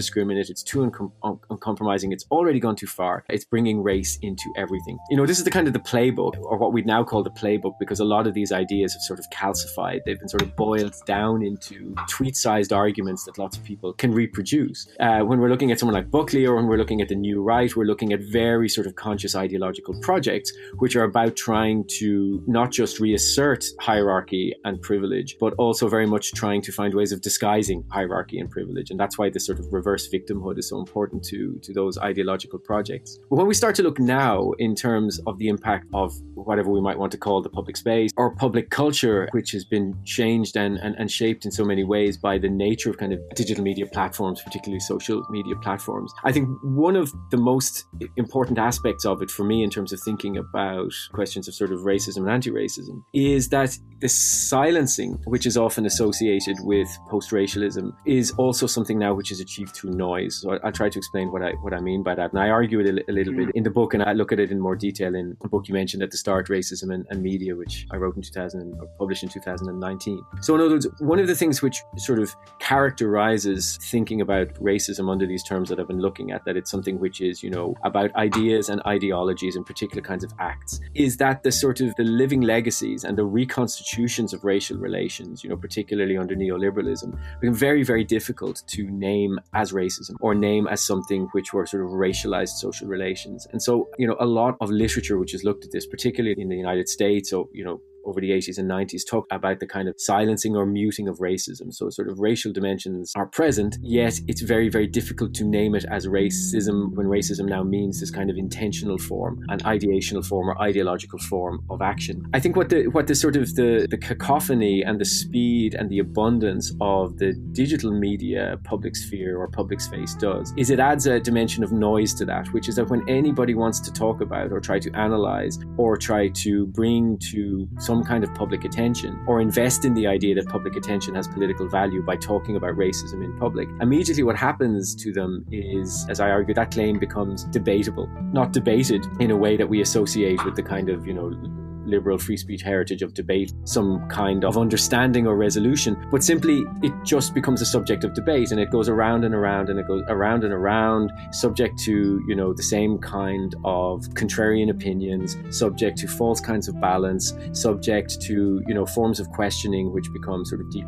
unfortunate, it's too uncompromising, it's already gone too far, it's bringing race into everything. This is the kind of the playbook, or what we'd now call the playbook, because a lot of these ideas have sort of calcified. They've been sort of boiled down into tweet-sized arguments that lots of people can reproduce. When we're looking at someone like Buckley, or when we're looking at the New Right, we're looking at very sort of conscious ideological projects which are about trying to not just reassert hierarchy and privilege, but also very much trying to find ways of disguising hierarchy and privilege. And that's why this sort of reverse victimhood is so important to those ideological projects. But when we start to look now in terms of the impact of whatever we might want to call the public space or public culture, which has been changed and shaped in so many ways by the nature of kind of digital media platforms, particularly social media platforms, I think one of the most important aspects of it for me in terms of thinking about questions of sort of racism and anti-racism is that the silencing, which is often associated with post-racialism, is also something now which is achieved through noise. So I'll try to explain what I mean by that. And I argue it a little bit in the book, and I look at it in more detail in a book you mentioned at the start, Racism and Media, which I wrote in published in 2019. So in other words, one of the things which sort of characterizes thinking about racism under these terms that I've been looking at, that it's something which is, about ideas and ideologies and particular kinds of acts, is that the sort of the living legacies and the reconstitutions of racial relations, particularly under neoliberalism, become very, very difficult to name as racism or name as something which were sort of racialized social relations. And so, a lot of literature which has looked at this, particularly in the United States, or, over the 80s and 90s, talk about the kind of silencing or muting of racism. So sort of racial dimensions are present, yet it's very, very difficult to name it as racism when racism now means this kind of intentional form, an ideational form or ideological form of action. I think what the sort of the cacophony and the speed and the abundance of the digital media public sphere or public space does is it adds a dimension of noise to that, which is that when anybody wants to talk about or try to analyze or try to bring to some kind of public attention or invest in the idea that public attention has political value by talking about racism in public, immediately what happens to them is, as I argue, that claim becomes debatable, not debated in a way that we associate with the kind of, liberal free speech heritage of debate, some kind of understanding or resolution, but simply it just becomes a subject of debate, and it goes around and around and it goes around and around, subject to, the same kind of contrarian opinions, subject to false kinds of balance, subject to, forms of questioning which become sort of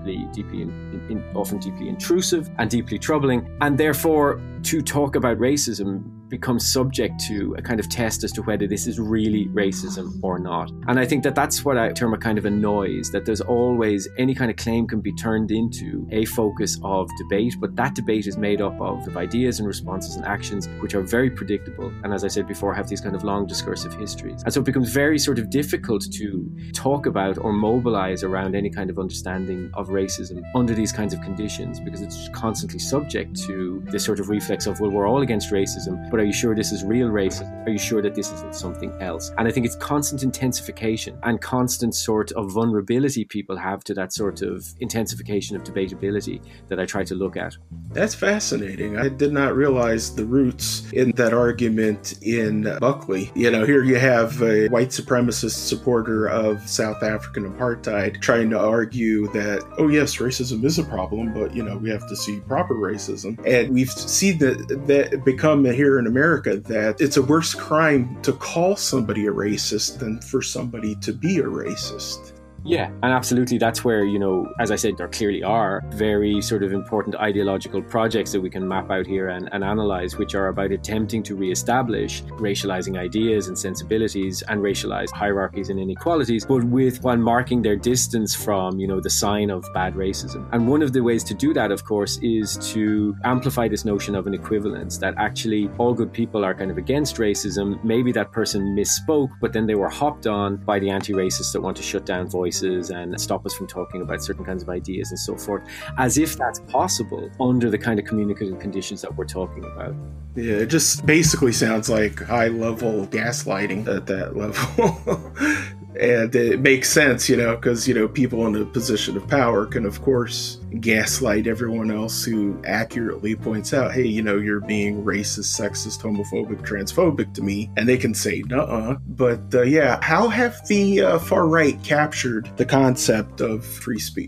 often deeply intrusive and deeply troubling. And therefore, to talk about racism becomes subject to a kind of test as to whether this is really racism or not. And I think that that's what I term a kind of a noise, that there's always any kind of claim can be turned into a focus of debate, but that debate is made up of ideas and responses and actions which are very predictable. And as I said before, have these kind of long discursive histories. And so it becomes very sort of difficult to talk about or mobilize around any kind of understanding of racism under these kinds of conditions, because it's just constantly subject to this sort of reflex of, well, we're all against racism, but are you sure this is real racism? Are you sure that this isn't something else? And I think it's constant intensification and constant sort of vulnerability people have to that sort of intensification of debatability that I try to look at. That's fascinating. I did not realize the roots in that argument in Buckley. Here you have a white supremacist supporter of South African apartheid trying to argue that, oh yes, racism is a problem, but we have to see proper racism. And we've seen that become here in America that it's a worse crime to call somebody a racist than for somebody to be a racist. Yeah, and absolutely that's where, as I said, there clearly are very sort of important ideological projects that we can map out here and analyze, which are about attempting to reestablish racializing ideas and sensibilities and racialized hierarchies and inequalities, but while marking their distance from, the sign of bad racism. And one of the ways to do that, of course, is to amplify this notion of an equivalence, that actually all good people are kind of against racism. Maybe that person misspoke, but then they were hopped on by the anti-racists that want to shut down voices and stop us from talking about certain kinds of ideas and so forth, as if that's possible under the kind of communicative conditions that we're talking about. Yeah, it just basically sounds like high-level gaslighting at that level. And it makes sense, because, people in a position of power can, of course, gaslight everyone else who accurately points out, hey, you're being racist, sexist, homophobic, transphobic to me. And they can say, nuh-uh. But how have the far right captured the concept of free speech?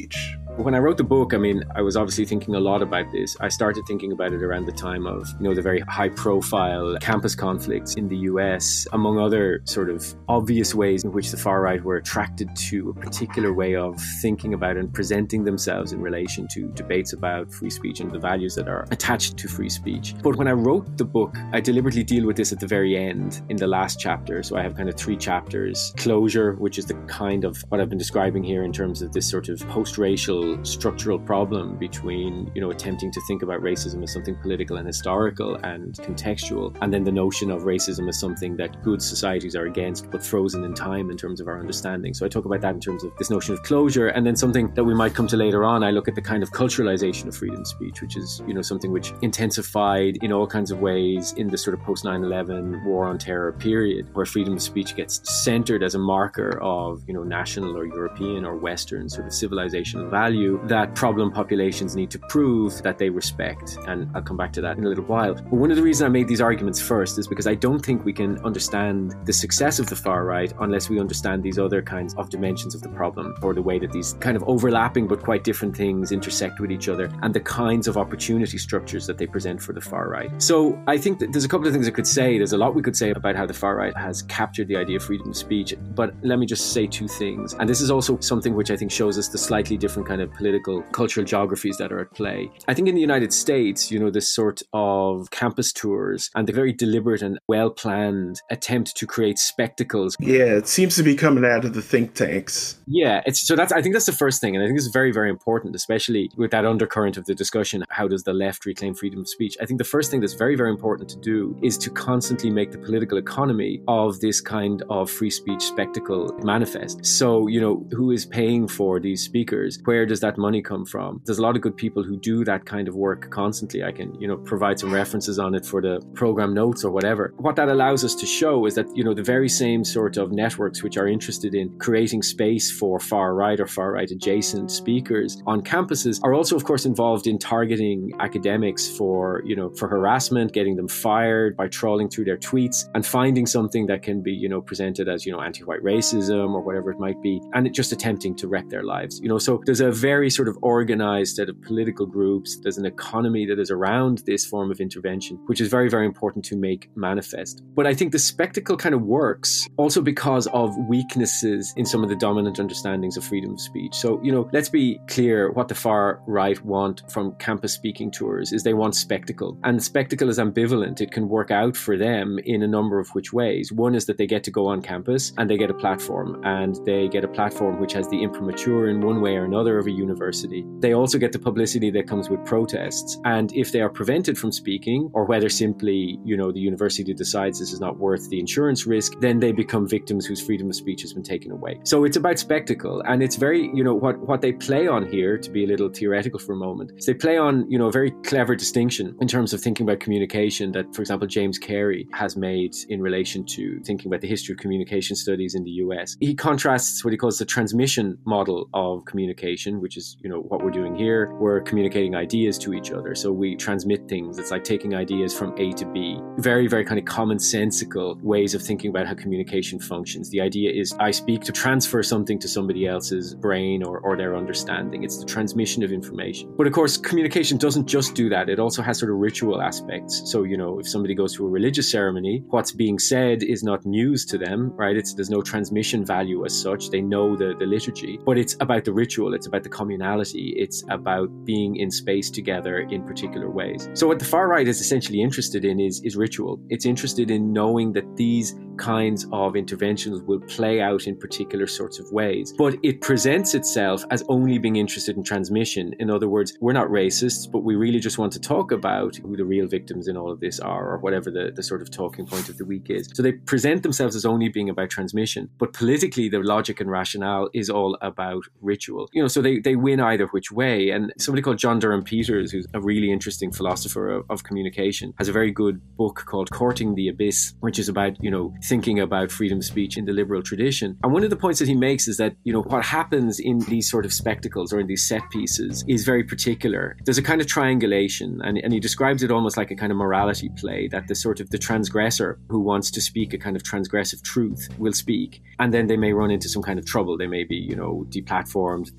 When I wrote the book, I mean, I was obviously thinking a lot about this. I started thinking about it around the time of, the very high-profile campus conflicts in the US, among other sort of obvious ways in which the far right were attracted to a particular way of thinking about and presenting themselves in relation to debates about free speech and the values that are attached to free speech. But when I wrote the book, I deliberately deal with this at the very end, in the last chapter. So I have kind of 3 chapters. Closure, which is the kind of what I've been describing here in terms of this sort of post-racial structural problem between, attempting to think about racism as something political and historical and contextual, and then the notion of racism as something that good societies are against but frozen in time in terms of our understanding. So I talk about that in terms of this notion of closure, and then something that we might come to later on, I look at the kind of culturalization of freedom of speech, which is, something which intensified in all kinds of ways in the sort of post 9/11 war on terror period, where freedom of speech gets centered as a marker of, national or European or Western sort of civilizational value that problem populations need to prove that they respect. And I'll come back to that in a little while. But one of the reasons I made these arguments first is because I don't think we can understand the success of the far right unless we understand these other kinds of dimensions of the problem, or the way that these kind of overlapping but quite different things intersect with each other, and the kinds of opportunity structures that they present for the far right. So I think that there's a couple of things I could say. There's a lot we could say about how the far right has captured the idea of freedom of speech, but let me just say 2 things. And this is also something which I think shows us the slightly different kind of political, cultural geographies that are at play. I think in the United States, this sort of campus tours and the very deliberate and well-planned attempt to create spectacles. Yeah, it seems to be coming out of the think tanks. Yeah, I think that's the first thing. And I think it's very, very important, especially with that undercurrent of the discussion. How does the left reclaim freedom of speech? I think the first thing that's very, very important to do is to constantly make the political economy of this kind of free speech spectacle manifest. So, who is paying for these speakers? Where does that money come from? There's a lot of good people who do that kind of work constantly. I can, provide some references on it for the program notes or whatever. What that allows us to show is that, the very same sort of networks which are interested in creating space for far right or far right adjacent speakers on campuses are also, of course, involved in targeting academics for harassment, getting them fired by trawling through their tweets and finding something that can be, presented as, anti-white racism or whatever it might be, and just attempting to wreck their lives. So there's a very sort of organized set of political groups. There's an economy that is around this form of intervention, which is very, very important to make manifest. But I think the spectacle kind of works also because of weaknesses in some of the dominant understandings of freedom of speech. So, let's be clear, what the far right want from campus speaking tours is they want spectacle. And spectacle is ambivalent. It can work out for them in a number of which ways. One is that they get to go on campus and they get a platform, and they get a platform which has the imprimatur in one way or another of a university. They also get the publicity that comes with protests. And if they are prevented from speaking, or whether simply, the university decides this is not worth the insurance risk, then they become victims whose freedom of speech has been taken away. So it's about spectacle. And it's very, what they play on here, to be a little theoretical for a moment, is they play on, a very clever distinction in terms of thinking about communication that, for example, James Carey has made in relation to thinking about the history of communication studies in the US. He contrasts what he calls the transmission model of communication, which is, what we're doing here. We're communicating ideas to each other. So we transmit things. It's like taking ideas from A to B. Very, very kind of commonsensical ways of thinking about how communication functions. The idea is I speak to transfer something to somebody else's brain or their understanding. It's the transmission of information. But of course, communication doesn't just do that. It also has sort of ritual aspects. So, if somebody goes to a religious ceremony, what's being said is not news to them, right? There's no transmission value as such. They know the liturgy, but it's about the ritual. It's about the communality. It's about being in space together in particular ways. So what the far right is essentially interested in is ritual. It's interested in knowing that these kinds of interventions will play out in particular sorts of ways. But it presents itself as only being interested in transmission. In other words, we're not racists, but we really just want to talk about who the real victims in all of this are, or whatever the sort of talking point of the week is. So they present themselves as only being about transmission. But politically, their logic and rationale is all about ritual. So they win either which way. And somebody called John Durham Peters, who's a really interesting philosopher of communication, has a very good book called Courting the Abyss, which is about, thinking about freedom of speech in the liberal tradition. And one of the points that he makes is that, what happens in these sort of spectacles or in these set pieces is very particular. There's a kind of triangulation, and he describes it almost like a kind of morality play, that the transgressor who wants to speak a kind of transgressive truth will speak, and then they may run into some kind of trouble. They may be, deplatformed, they may be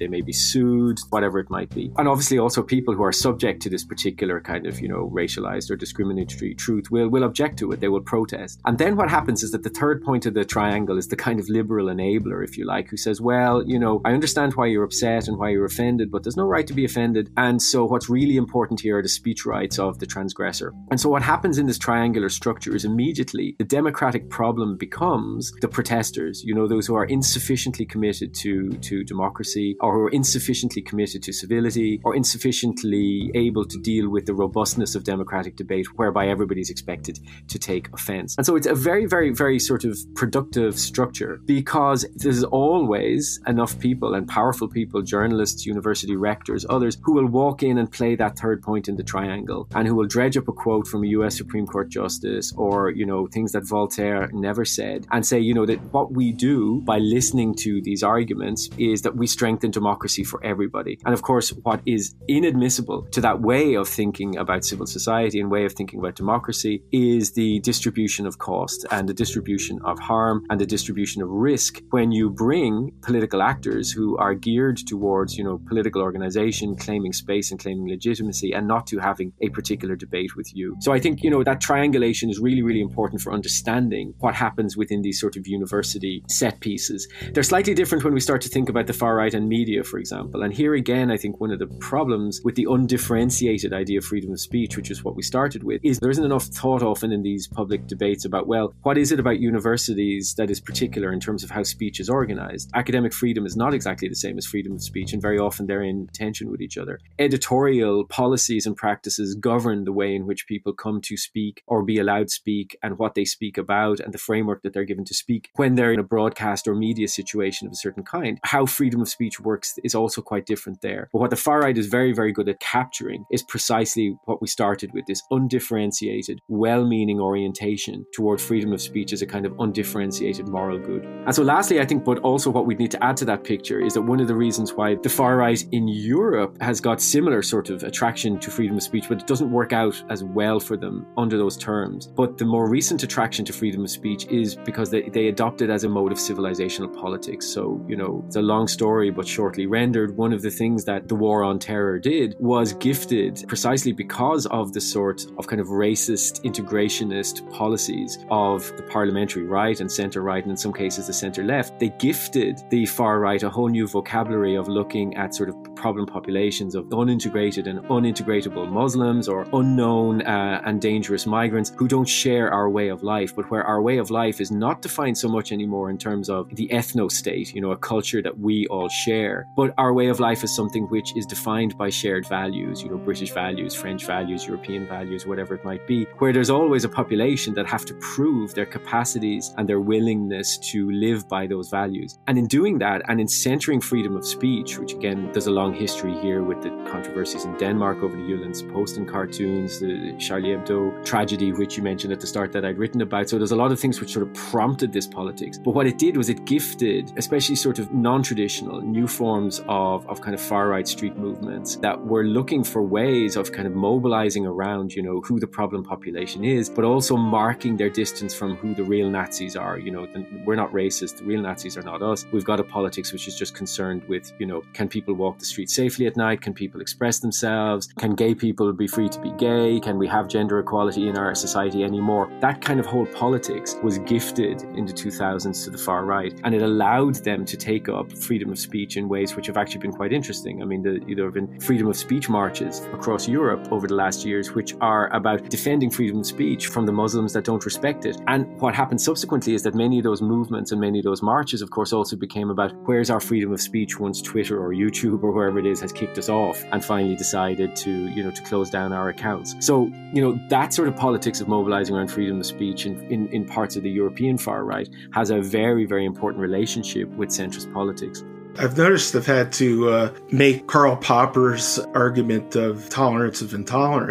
sued, whatever it might be. And obviously also people who are subject to this particular kind of, racialized or discriminatory truth will object to it. They will protest. And then what happens is that the third point of the triangle is the kind of liberal enabler, if you like, who says, well, I understand why you're upset and why you're offended, but there's no right to be offended. And so what's really important here are the speech rights of the transgressor. And so what happens in this triangular structure is immediately the democratic problem becomes the protesters, those who are insufficiently committed to democracy, or who are insufficiently committed to civility, or insufficiently able to deal with the robustness of democratic debate, whereby everybody's expected to take offense. And so it's a very, very, very sort of productive structure, because there's always enough people and powerful people, journalists, university rectors, others, who will walk in and play that third point in the triangle, and who will dredge up a quote from a US Supreme Court justice, or, things that Voltaire never said, and say, that what we do by listening to these arguments is that we strengthen democracy for everybody. And of course, what is inadmissible to that way of thinking about civil society and way of thinking about democracy is the distribution of cost and the distribution of harm and the distribution of risk when you bring political actors who are geared towards, political organization, claiming space and claiming legitimacy, and not to having a particular debate with you. So I think, that triangulation is really, really important for understanding what happens within these sort of university set pieces. They're slightly different when we start to think about the far right and media, for example. And here again, I think one of the problems with the undifferentiated idea of freedom of speech, which is what we started with, is there isn't enough thought often in these public debates about, well, what is it about universities that is particular in terms of how speech is organized? Academic freedom is not exactly the same as freedom of speech, and very often they're in tension with each other. Editorial policies and practices govern the way in which people come to speak or be allowed to speak, and what they speak about, and the framework that they're given to speak when they're in a broadcast or media situation of a certain kind. How freedom of speech works is also quite different there. But what the far right is very, very good at capturing is precisely what we started with, this undifferentiated, well-meaning orientation toward freedom of speech as a kind of undifferentiated moral good. And so lastly, I think, but also what we need to add to that picture is that one of the reasons why the far right in Europe has got similar sort of attraction to freedom of speech, but it doesn't work out as well for them under those terms. But the more recent attraction to freedom of speech is because they adopt it as a mode of civilizational politics. So, it's a long story, but shortly rendered. One of the things that the war on terror did was gifted, precisely because of the sort of kind of racist, integrationist policies of the parliamentary right and centre right, and in some cases the centre left. They gifted the far right a whole new vocabulary of looking at sort of problem populations of unintegrated and unintegratable Muslims, or unknown and dangerous migrants who don't share our way of life, but where our way of life is not defined so much anymore in terms of the ethno-state, a culture that we all share, but our way of life is something which is defined by shared values, British values, French values, European values, whatever it might be, where there's always a population that have to prove their capacities and their willingness to live by those values. And in doing that, and in centering freedom of speech, which again, there's a long history here with the controversies in Denmark over the Jyllands Posten cartoons, the Charlie Hebdo tragedy, which you mentioned at the start that I'd written about. So there's a lot of things which sort of prompted this politics. But what it did was it gifted, especially sort of non-traditional, new forms of kind of far-right street movements that were looking for ways of kind of mobilizing around, who the problem population is, but also marking their distance from who the real Nazis are. We're not racist. The real Nazis are not us. We've got a politics which is just concerned with, can people walk the street safely at night? Can people express themselves? Can gay people be free to be gay? Can we have gender equality in our society anymore? That kind of whole politics was gifted in the 2000s to the far right, and it allowed them to take up freedom of speech in ways which have actually been quite interesting. I mean, there have been freedom of speech marches across Europe over the last years, which are about defending freedom of speech from the Muslims that don't respect it. And what happened subsequently is that many of those movements and many of those marches, of course, also became about where's our freedom of speech once Twitter or YouTube or wherever it is has kicked us off and finally decided to close down our accounts. So, that sort of politics of mobilizing around freedom of speech in parts of the European far right has a very, very important relationship with centrist politics. I've noticed they've had to make Karl Popper's argument of tolerance of intolerance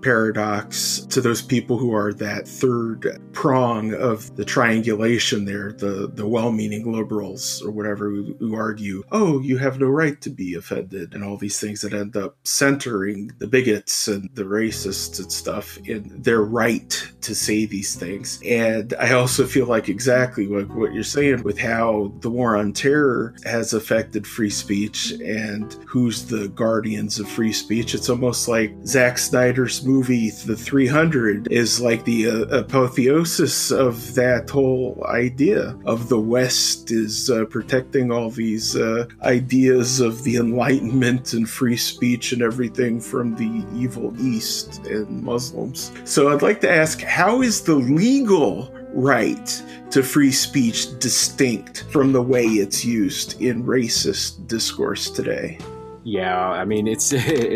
paradox to those people who are that third prong of the triangulation there, the well-meaning liberals or whatever who argue, oh, you have no right to be offended, and all these things that end up centering the bigots and the racists and stuff in their right to say these things. And I also feel like exactly what you're saying with how the war on terror has affected free speech and who's the guardians of free speech. It's almost like Zack Snyder's movie, The 300, is like the apotheosis of that whole idea of the West is protecting all these ideas of the Enlightenment and free speech and everything from the evil East and Muslims. So I'd like to ask, how is the legal right to free speech distinct from the way it's used in racist discourse today? Yeah, I mean, it's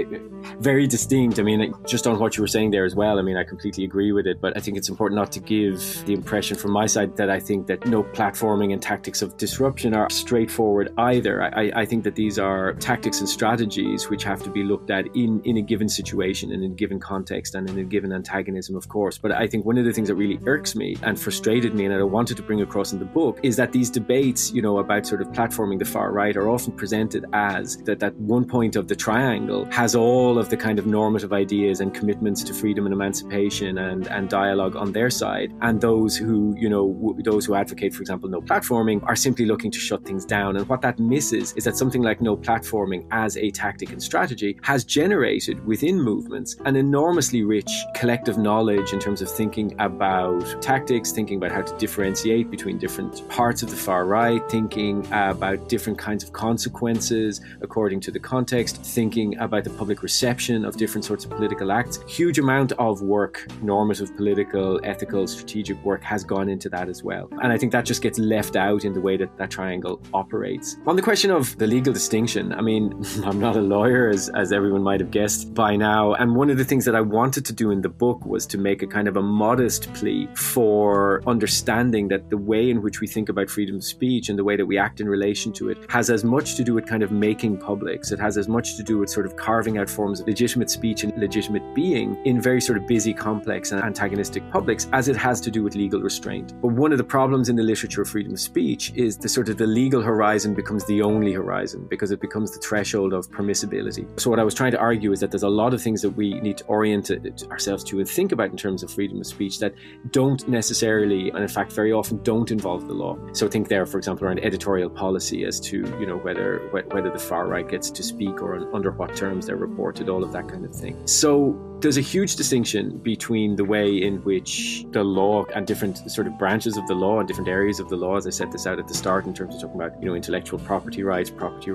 very distinct. I mean, just on what you were saying there as well, I mean, I completely agree with it, but I think it's important not to give the impression from my side that I think that no platforming and tactics of disruption are straightforward either. I think that these are tactics and strategies which have to be looked at in a given situation, in a given context, and in a given antagonism, of course. But I think one of the things that really irks me and frustrated me, and that I wanted to bring across in the book, is that these debates, you know, about sort of platforming the far right are often presented as that one point of the triangle has all of the kind of normative ideas and commitments to freedom and emancipation and dialogue on their side, and those who, you know, those who advocate, for example, no platforming, are simply looking to shut things down. And what that misses is that something like no platforming as a tactic and strategy has generated within movements an enormously rich collective knowledge in terms of thinking about tactics, thinking about how to differentiate between different parts of the far right, thinking about different kinds of consequences according to the context, thinking about the public reception of different sorts of political acts. Huge amount of work, normative, political, ethical, strategic work has gone into that as well. And I think that just gets left out in the way that that triangle operates. On the question of the legal distinction, I mean, I'm not a lawyer, as everyone might have guessed by now. And one of the things that I wanted to do in the book was to make a kind of a modest plea for understanding that the way in which we think about freedom of speech and the way that we act in relation to it has as much to do with kind of making publics. It has as much to do with sort of carving out forms of legitimate speech and legitimate being in very sort of busy, complex and antagonistic publics as it has to do with legal restraint. But one of the problems in the literature of freedom of speech is the sort of the legal horizon becomes the only horizon because it becomes the threshold of permissibility. So what I was trying to argue is that there's a lot of things that we need to orient ourselves to and think about in terms of freedom of speech that don't necessarily, and in fact very often don't involve the law. So think there, for example, around editorial policy as to, you know, whether the far right gets to speak or under what terms they're reported, all of that kind of thing. So there's a huge distinction between the way in which the law and different sort of branches of the law and different areas of the law, as I set this out at the start in terms of talking about, you know, intellectual property rights,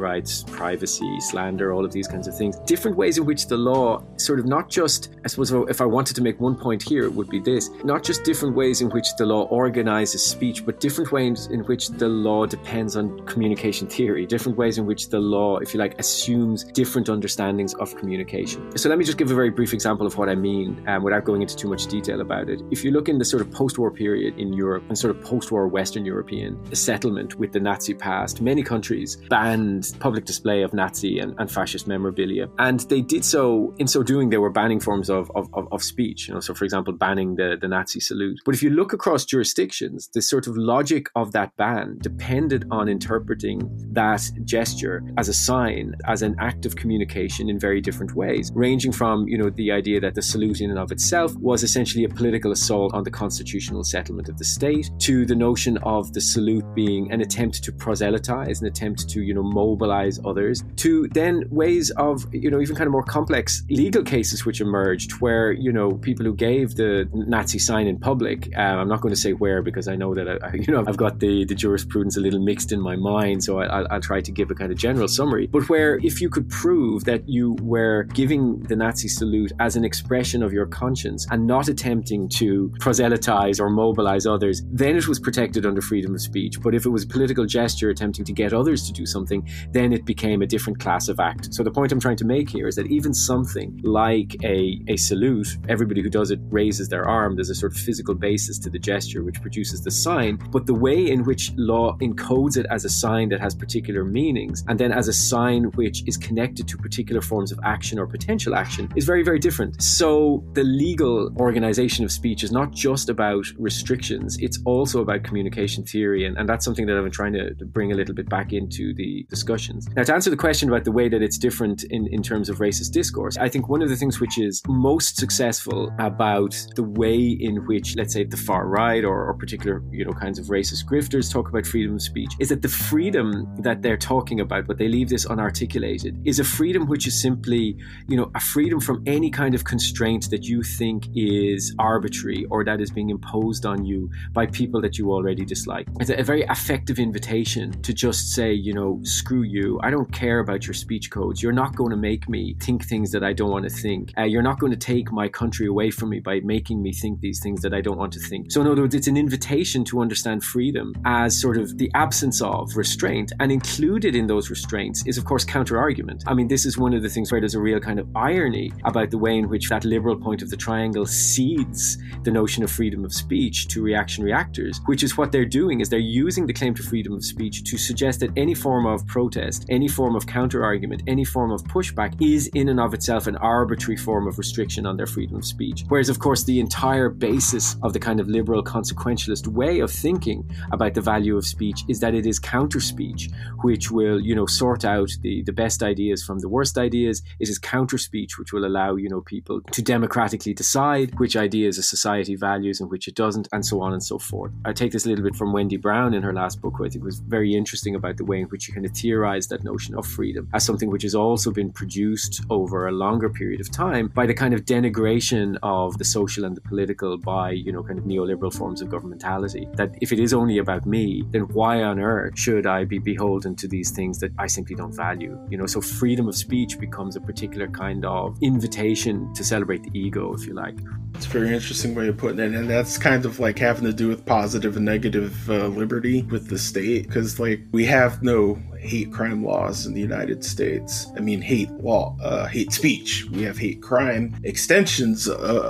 privacy, slander, all of these kinds of things. Different ways in which the law sort of not just, I suppose if I wanted to make one point here, it would be this, not just different ways in which the law organizes speech, but different ways in which the law depends on communication theory, different ways in which the law, if you like, assumes different understandings of communication. So let me just give a very brief example of what I mean without going into too much detail about it. If you look in the sort of post-war period in Europe and sort of post-war Western European settlement with the Nazi past, many countries banned public display of Nazi and fascist memorabilia. And they did so, in so doing, they were banning forms of speech. You know, so for example, banning the Nazi salute. But if you look across jurisdictions, the sort of logic of that ban depended on interpreting that gesture as a sign, as an act of communication in very different ways, ranging from, you know, the idea that the salute in and of itself was essentially a political assault on the constitutional settlement of the state, to the notion of the salute being an attempt to proselytize, an attempt to, you know, mobilize others, to then ways of, you know, even kind of more complex legal cases which emerged where, you know, people who gave the Nazi sign in public, I'm not going to say where because I know that, I've got the jurisprudence a little mixed in my mind, so I'll try to give a kind of general summary, but where if you could prove that you were giving the Nazi salute as an expression of your conscience and not attempting to proselytize or mobilize others, then it was protected under freedom of speech. But if it was a political gesture attempting to get others to do something, then it became a different class of act. So the point I'm trying to make here is that even something like a salute, everybody who does it raises their arm. There's a sort of physical basis to the gesture which produces the sign, but the way in which law encodes it as a sign that has particular meanings, and then as a sign which is connected to particular forms of action or potential action is very, very different. So the legal organization of speech is not just about restrictions, it's also about communication theory. And that's something that I've been trying to bring a little bit back into the discussions. Now, to answer the question about the way that it's different in terms of racist discourse, I think one of the things which is most successful about the way in which, let's say, the far right or particular, kinds of racist grifters talk about freedom of speech is that the freedom that they're talking about, but they leave this unarticulated, is a freedom which is simply, a freedom from any kind of constraint that you think is arbitrary or that is being imposed on you by people that you already dislike. It's a very effective invitation to just say, screw you. I don't care about your speech codes. You're not going to make me think things that I don't want to think. You're not going to take my country away from me by making me think these things that I don't want to think. So in other words, it's an invitation to understand freedom as sort of the absence of restraint, and included in those restraints is, of course, counter-argument. I mean, this is one of the things where there's a real kind of irony about the way in which that liberal point of the triangle cedes the notion of freedom of speech to reactionary actors, which is what they're doing is they're using the claim to freedom of speech to suggest that any form of protest, any form of counter-argument, any form of pushback is in and of itself an arbitrary form of restriction on their freedom of speech. Whereas, of course, the entire basis of the kind of liberal consequentialist way of thinking about the value of speech is that it is counter-speech, which will, sort out the best ideas from the worst ideas. It is counter-speech, which will allow, people to democratically decide which ideas a society values and which it doesn't, and so on and so forth. I take this a little bit from Wendy Brown in her last book, who I think was very interesting about the way in which you kind of theorize that notion of freedom as something which has also been produced over a longer period of time by the kind of denigration of the social and the political by, kind of neoliberal forms of governmentality. That if it is only about me, then why on earth should I be beholden to these things that I simply don't value? So freedom of speech becomes a particular kind of invitation to celebrate the ego, if you like. It's a very interesting way of putting it, and that's kind of like having to do with positive and negative liberty with the state, because we have no hate crime laws in the United States. I mean, hate speech. We have hate crime extensions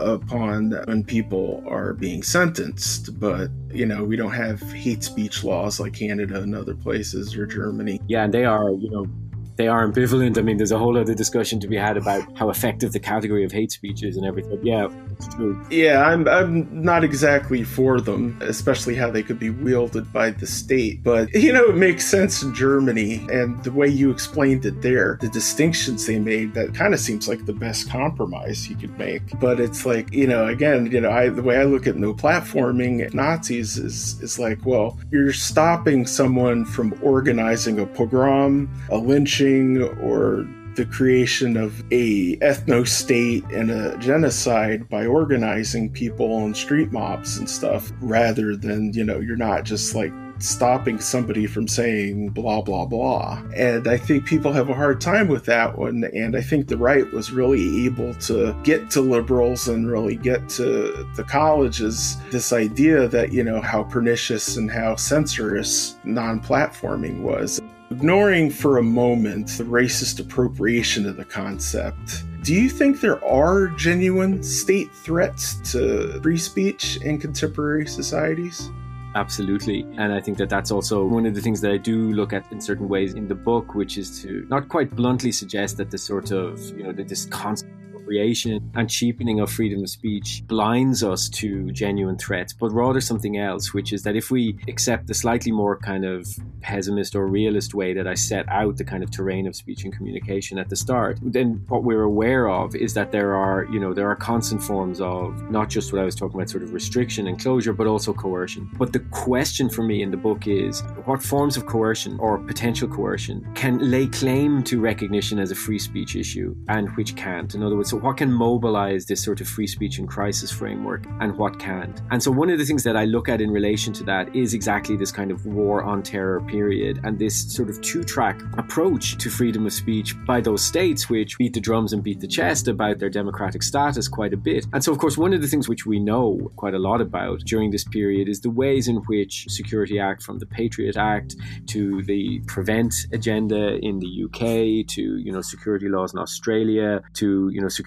upon when people are being sentenced, but we don't have hate speech laws like Canada and other places or Germany. Yeah, and they are, they are ambivalent. I mean, there's a whole other discussion to be had about how effective the category of hate speech is and everything. Yeah, it's true. Yeah, I'm not exactly for them, especially how they could be wielded by the state. But, it makes sense in Germany, and the way you explained it there, the distinctions they made, that kind of seems like the best compromise you could make. But it's like, again, the way I look at no platforming Nazis is like, well, you're stopping someone from organizing a pogrom, a lynching, or the creation of a ethno-state and a genocide by organizing people in street mobs and stuff, rather than, you're not just stopping somebody from saying blah, blah, blah. And I think people have a hard time with that one. And I think the right was really able to get to liberals and really get to the colleges this idea that, how pernicious and how censorious non-platforming was. Ignoring for a moment the racist appropriation of the concept, do you think there are genuine state threats to free speech in contemporary societies? Absolutely. And I think that that's also one of the things that I do look at in certain ways in the book, which is to not quite bluntly suggest that this sort of, that this constant appropriation and cheapening of freedom of speech blinds us to genuine threats, but rather something else, which is that if we accept the slightly more kind of pessimist or realist way that I set out the kind of terrain of speech and communication at the start, then what we're aware of is that there are constant forms of not just what I was talking about, sort of restriction and closure, but also coercion. But the question for me in the book is what forms of coercion or potential coercion can lay claim to recognition as a free speech issue and which can't. In other words, so what can mobilize this sort of free speech and crisis framework and what can't? And so one of the things that I look at in relation to that is exactly this kind of war on terror period and this sort of two-track approach to freedom of speech by those states which beat the drums and beat the chest about their democratic status quite a bit. And so, of course, one of the things which we know quite a lot about during this period is the ways in which Security Act, from the Patriot Act to the Prevent agenda in the UK to, security laws in Australia to, security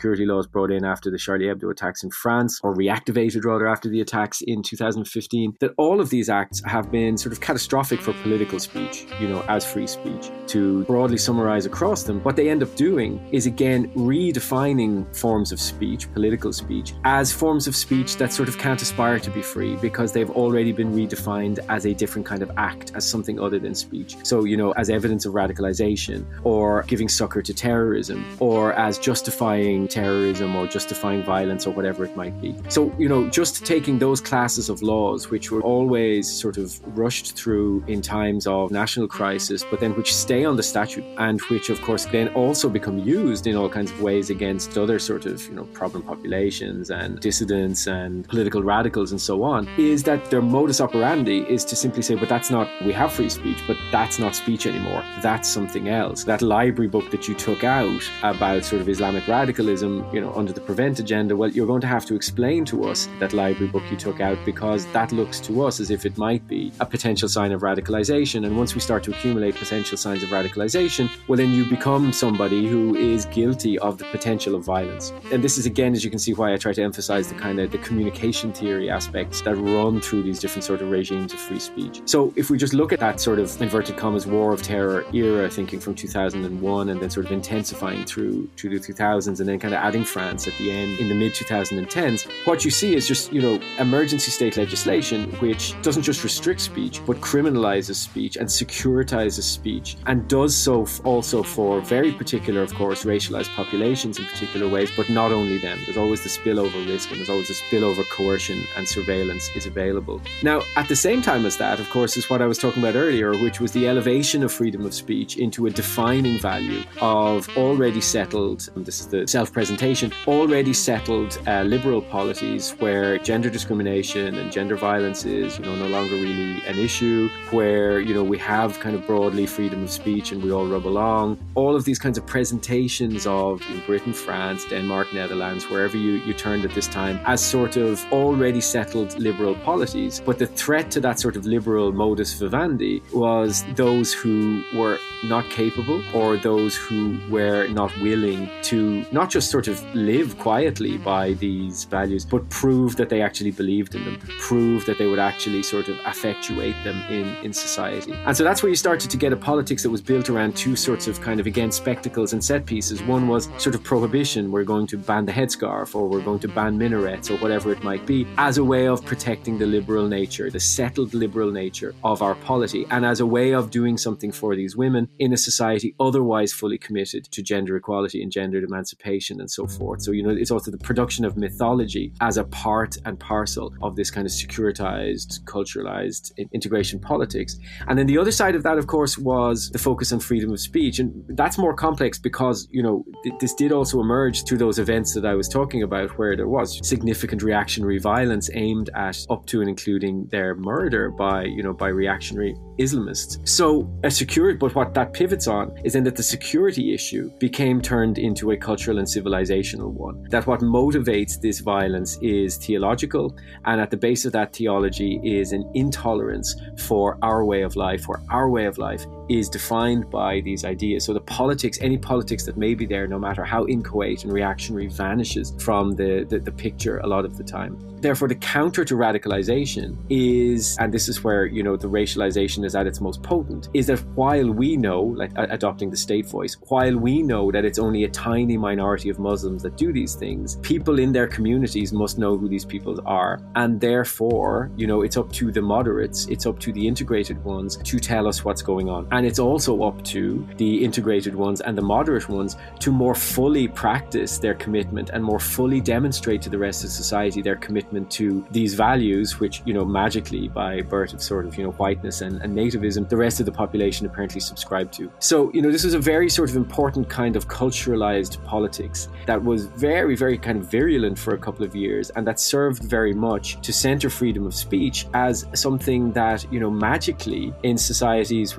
security laws brought in after the Charlie Hebdo attacks in France, or reactivated rather after the attacks in 2015, that all of these acts have been sort of catastrophic for political speech, as free speech. To broadly summarize across them, what they end up doing is again redefining forms of speech, political speech, as forms of speech that sort of can't aspire to be free because they've already been redefined as a different kind of act, as something other than speech. So, as evidence of radicalization, or giving succor to terrorism, or as justifying terrorism or justifying violence or whatever it might be. So, just taking those classes of laws, which were always sort of rushed through in times of national crisis, but then which stay on the statute, and which of course then also become used in all kinds of ways against other sort of, problem populations and dissidents and political radicals and so on, is that their modus operandi is to simply say, but that's not, we have free speech, but that's not speech anymore. That's something else. That library book that you took out about sort of Islamic radicalism, under the Prevent agenda, well, you're going to have to explain to us that library book you took out, because that looks to us as if it might be a potential sign of radicalization. And once we start to accumulate potential signs of radicalization, well, then you become somebody who is guilty of the potential of violence. And this is, again, as you can see, why I try to emphasize the kind of the communication theory aspects that run through these different sort of regimes of free speech. So if we just look at that sort of inverted commas war of terror era, thinking from 2001 and then sort of intensifying through to the 2000s, and then kind of adding France at the end in the mid 2010s, what you see is just, emergency state legislation, which doesn't just restrict speech, but criminalizes speech and securitizes speech, and does so also for very particular, of course, racialized populations in particular ways, but not only them. There's always the spillover risk, and there's always the spillover coercion and surveillance is available. Now, at the same time as that, of course, is what I was talking about earlier, which was the elevation of freedom of speech into a defining value of already settled, and this is the self-presentation, already settled liberal polities where gender discrimination and gender violence is, no longer really an issue, where, we have kind of broadly freedom of speech and we all rub along. All of these kinds of presentations of Britain, France, Denmark, Netherlands, wherever you turned at this time, as sort of already settled liberal polities. But the threat to that sort of liberal modus vivendi was those who were not capable, or those who were not willing to not just sort of live quietly by these values, but prove that they actually believed in them, prove that they would actually sort of effectuate them in society. And so that's where you started to get a politics that was built around two sorts of kind of, again, spectacles and set pieces. One was sort of prohibition. We're going to ban the headscarf, or we're going to ban minarets, or whatever it might be, as a way of protecting the liberal nature, the settled liberal nature of our polity, and as a way of doing something for these women in a society otherwise fully committed to gender equality and gender emancipation and so forth. So, it's also the production of mythology as a part and parcel of this kind of securitized, culturalized integration politics. And then the other side of that, of course, was the focus on freedom of speech. And that's more complex because, this did also emerge through those events that I was talking about, where there was significant reactionary violence aimed at, up to and including their murder by reactionary Islamists. So but what that pivots on is then that the security issue became turned into a cultural and civilizational one. That what motivates this violence is theological, and at the base of that theology is an intolerance for our way of life, where our way of life is defined by these ideas. So the politics, any politics that may be there, no matter how inchoate and reactionary, vanishes from the picture a lot of the time. Therefore, the counter to radicalization is, and this is where, the racialization is at its most potent, is that while we know, like adopting the state voice, while we know that it's only a tiny minority of Muslims that do these things, people in their communities must know who these people are. And therefore, it's up to the moderates, it's up to the integrated ones to tell us what's going on. And it's also up to the integrated ones and the moderate ones to more fully practice their commitment and more fully demonstrate to the rest of society their commitment to these values, which, magically by birth of sort of, whiteness and nativism, the rest of the population apparently subscribe to. So, this was a very sort of important kind of culturalized politics that was very, very kind of virulent for a couple of years, and that served very much to center freedom of speech as something that, magically in societies which would be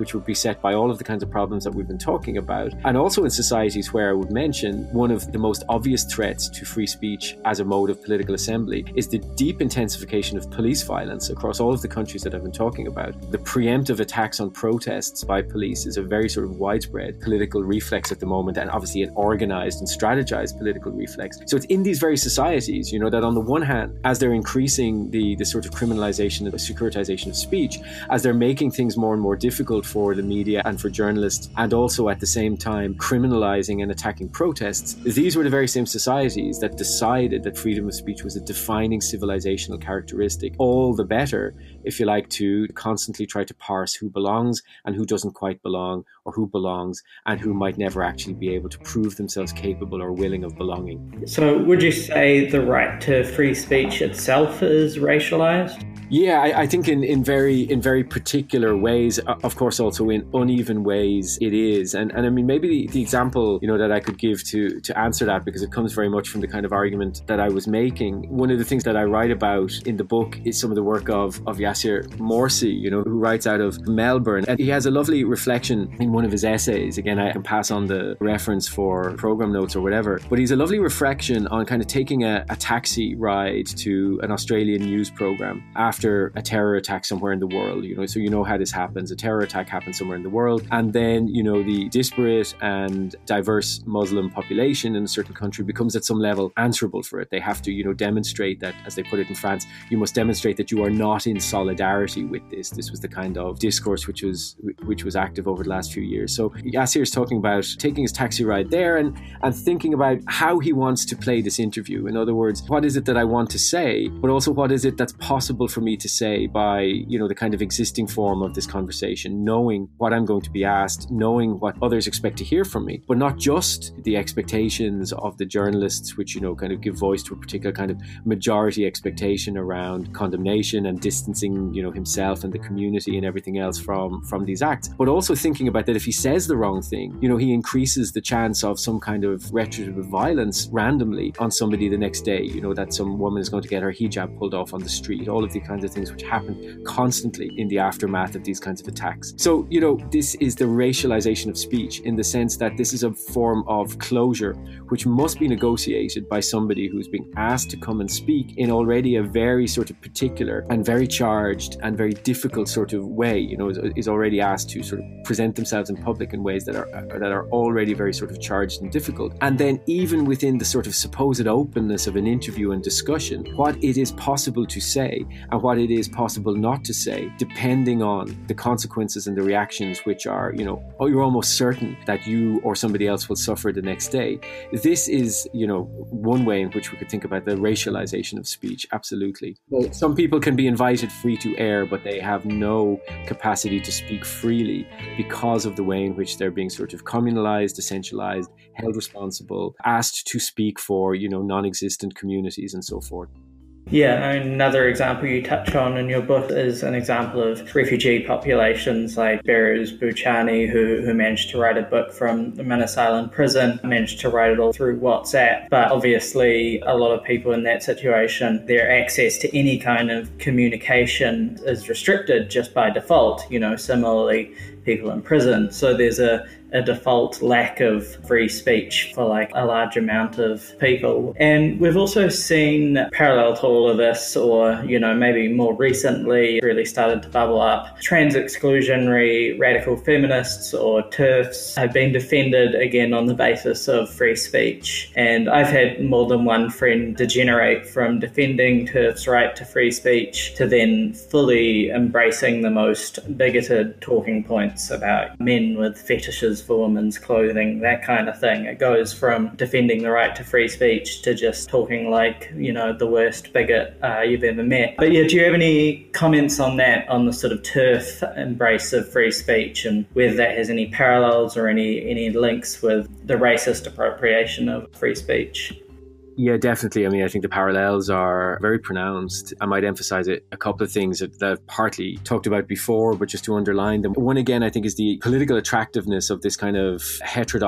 beset by all of the kinds of problems that we've been talking about. And also in societies where I would mention one of the most obvious threats to free speech as a mode of political assembly is the deep intensification of police violence across all of the countries that I've been talking about. The preemptive attacks on protests by police is a very sort of widespread political reflex at the moment, and obviously an organized and strategized political reflex. So it's in these very societies, that on the one hand, as they're increasing the sort of criminalization and the securitization of speech, as they're making things more and more difficult for the media and for journalists, and also at the same time criminalizing and attacking protests, these were the very same societies that decided that freedom of speech was a defining civilizational characteristic. All the better, if you like, to constantly try to parse who belongs and who doesn't quite belong, or who belongs and who might never actually be able to prove themselves capable or willing of belonging. So would you say the right to free speech itself is racialized? Yeah, I think in very particular ways, of course, also in uneven ways it is. And I mean, maybe the example, that I could give to answer that, because it comes very much from the kind of argument that I was making. One of the things that I write about in the book is some of the work of Yassir Morsi, who writes out of Melbourne. And he has a lovely reflection in one of his essays. Again, I can pass on the reference for program notes or whatever. But he's a lovely reflection on kind of taking a taxi ride to an Australian news program after a terror attack somewhere in the world, so how this happens. A terror attack happens somewhere in the world, and then, the disparate and diverse Muslim population in a certain country becomes at some level answerable for it. They have to, demonstrate that, as they put it in France, you must demonstrate that you are not in solidarity with this. This was the kind of discourse which was active over the last few years. So Yassir is talking about taking his taxi ride there and thinking about how he wants to play this interview. In other words, what is it that I want to say, but also what is it that's possible for me to say by, the kind of existing form of this conversation, knowing what I'm going to be asked, knowing what others expect to hear from me, but not just the expectations of the journalists, which, kind of give voice to a particular kind of majority expectation around condemnation and distancing, himself and the community and everything else from these acts, but also thinking about that if he says the wrong thing, he increases the chance of some kind of retributive violence randomly on somebody the next day, that some woman is going to get her hijab pulled off on the street, all of the kinds of things which happen constantly in the aftermath of these kinds of attacks. So, this is the racialization of speech, in the sense that this is a form of closure which must be negotiated by somebody who's being asked to come and speak in already a very sort of particular and very charged and very difficult sort of way, is already asked to sort of present themselves in public in ways that are already very sort of charged and difficult. And then even within the sort of supposed openness of an interview and discussion, what it is possible to say and what it is possible not to say, depending on the consequences and the reactions, which are, you're almost certain that you or somebody else will suffer the next day. This is, one way in which we could think about the racialization of speech. Absolutely. Well, some people can be invited free to air, but they have no capacity to speak freely because of the way in which they're being sort of communalized, essentialized, held responsible, asked to speak for, non-existent communities and so forth. Yeah, another example you touch on in your book is an example of refugee populations like Behrouz Boochani, who managed to write a book from the Manus Island prison, managed to write it all through WhatsApp. But obviously, a lot of people in that situation, their access to any kind of communication is restricted just by default, similarly, people in prison. So there's a default lack of free speech for like a large amount of people. And we've also seen parallel to all of this, or, maybe more recently really started to bubble up, trans exclusionary radical feminists or TERFs have been defended again on the basis of free speech. And I've had more than one friend degenerate from defending TERFs' right to free speech to then fully embracing the most bigoted talking points about men with fetishes for women's clothing, that kind of thing. It goes from defending the right to free speech to just talking like, the worst bigot you've ever met. But yeah, do you have any comments on that, on the sort of TERF embrace of free speech, and whether that has any parallels or any links with the racist appropriation of free speech? Yeah, definitely. I mean, I think the parallels are very pronounced. I might emphasize a couple of things that I've partly talked about before, but just to underline them. One, again, I think is the political attractiveness of this kind of heterodox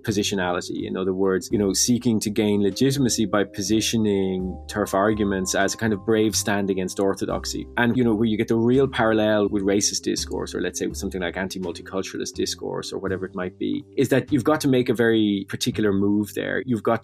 positionality. In other words, seeking to gain legitimacy by positioning turf arguments as a kind of brave stand against orthodoxy. And, where you get the real parallel with racist discourse, or let's say with something like anti-multiculturalist discourse or whatever it might be, is that you've got to make a very particular move there. You've not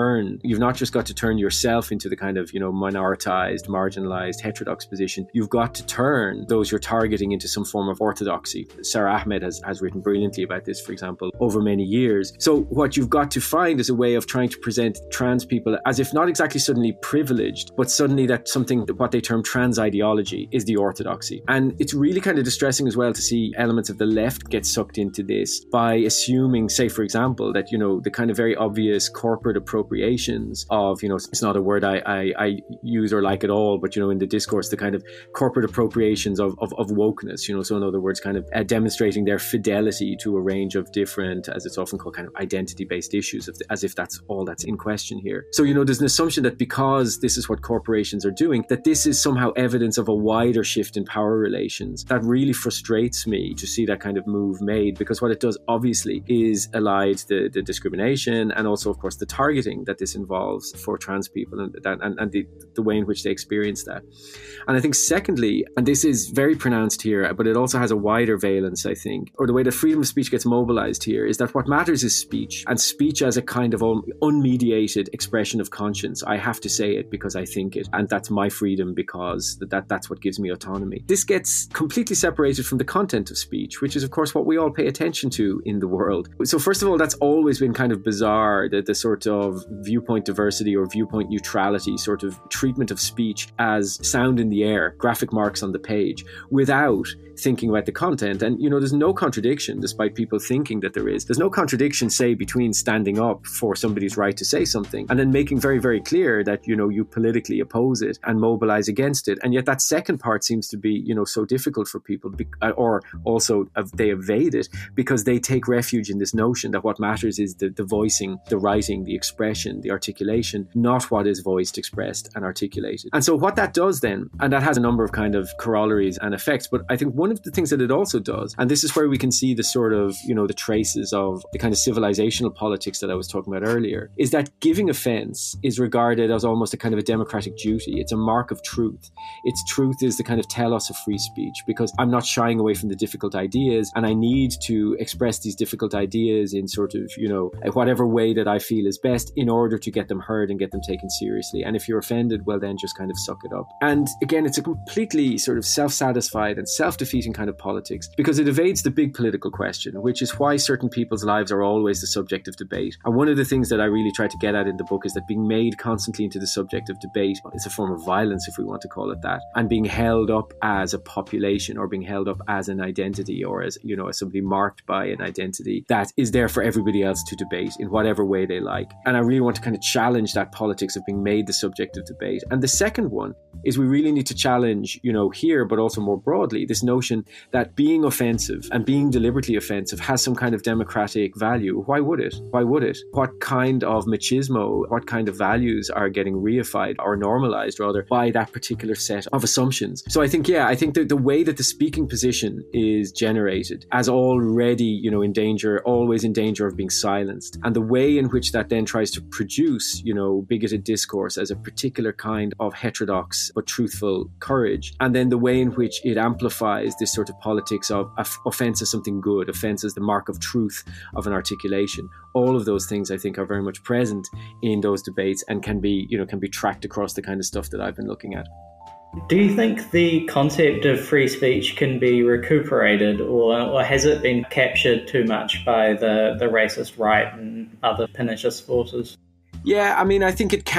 just got to turn yourself into the kind of, minoritized, marginalized, heterodox position. You've got to turn those you're targeting into some form of orthodoxy. Sarah Ahmed has written brilliantly about this, for example, over many years. So what you've got to find is a way of trying to present trans people as if not exactly suddenly privileged, but suddenly that something, what they term trans ideology, is the orthodoxy. And it's really kind of distressing as well to see elements of the left get sucked into this by assuming, say, for example, that, the kind of very obvious corporate appropriations of, it's not a word I use or like at all, but, in the discourse, the kind of corporate appropriations of wokeness, so in other words, kind of demonstrating their fidelity to a range of different, as it's often called, kind of identity-based issues, as if that's all that's in question here. So, there's an assumption that because this is what corporations are doing, that this is somehow evidence of a wider shift in power relations. That really frustrates me to see that kind of move made, because what it does obviously is elide the discrimination and also, of course, the targeting that this involves for trans people and the way in which they experience that. And I think secondly, and this is very pronounced here, but it also has a wider valence, I think, or the way that freedom of speech gets mobilized here, is that what matters is speech, and speech as a kind of unmediated expression of conscience. I have to say it because I think it, and that's my freedom because that's what gives me autonomy. This gets completely separated from the content of speech, which is, of course, what we all pay attention to in the world. So first of all, that's always been kind of bizarre, the sort of viewpoint diversity or viewpoint neutrality sort of treatment of speech as sound in the air, graphic marks on the page, without thinking about the content. And, there's no contradiction, despite people thinking that there is. There's no contradiction, say, between standing up for somebody's right to say something and then making very, very clear that, you politically oppose it and mobilize against it. And yet that second part seems to be, so difficult for people, or also they evade it because they take refuge in this notion that what matters is the voicing, the writing, the expression, the articulation, not what is voiced, expressed, and articulated. And so what that does then, and that has a number of kind of corollaries and effects, but I think one of the things that it also does, and this is where we can see the sort of, the traces of the kind of civilizational politics that I was talking about earlier, is that giving offense is regarded as almost a kind of a democratic duty. It's a mark of truth. Its truth is the kind of telos of free speech, because I'm not shying away from the difficult ideas, and I need to express these difficult ideas in sort of, whatever way that I feel is best in order to get them heard and get them taken seriously. And if you're offended, well, then just kind of suck it up. And again, it's a completely sort of self-satisfied and self-defeating kind of politics, because it evades the big political question, which is why certain people's lives are always the subject of debate. And one of the things that I really try to get at in the book is that being made constantly into the subject of debate is a form of violence, if we want to call it that, and being held up as a population or being held up as an identity or as, as somebody marked by an identity that is there for everybody else to debate in whatever way they like. And I really want to kind of challenge that politics of being made the subject of debate. And the second one is we really need to challenge, here, but also more broadly, this notion that being offensive and being deliberately offensive has some kind of democratic value. Why would it? Why would it? What kind of machismo, what kind of values are getting reified or normalized rather by that particular set of assumptions? So I think that the way that the speaking position is generated as already, in danger, always in danger of being silenced, and the way in which that then tries to produce, bigoted discourse as a particular kind of heterodox but truthful courage, and then the way in which it amplifies this sort of politics of offense as something good, offense as the mark of truth of an articulation. All of those things, I think, are very much present in those debates and can be tracked across the kind of stuff that I've been looking at. Do you think the concept of free speech can be recuperated, or has it been captured too much by the racist right and other pernicious forces? Yeah, I mean, I think it can,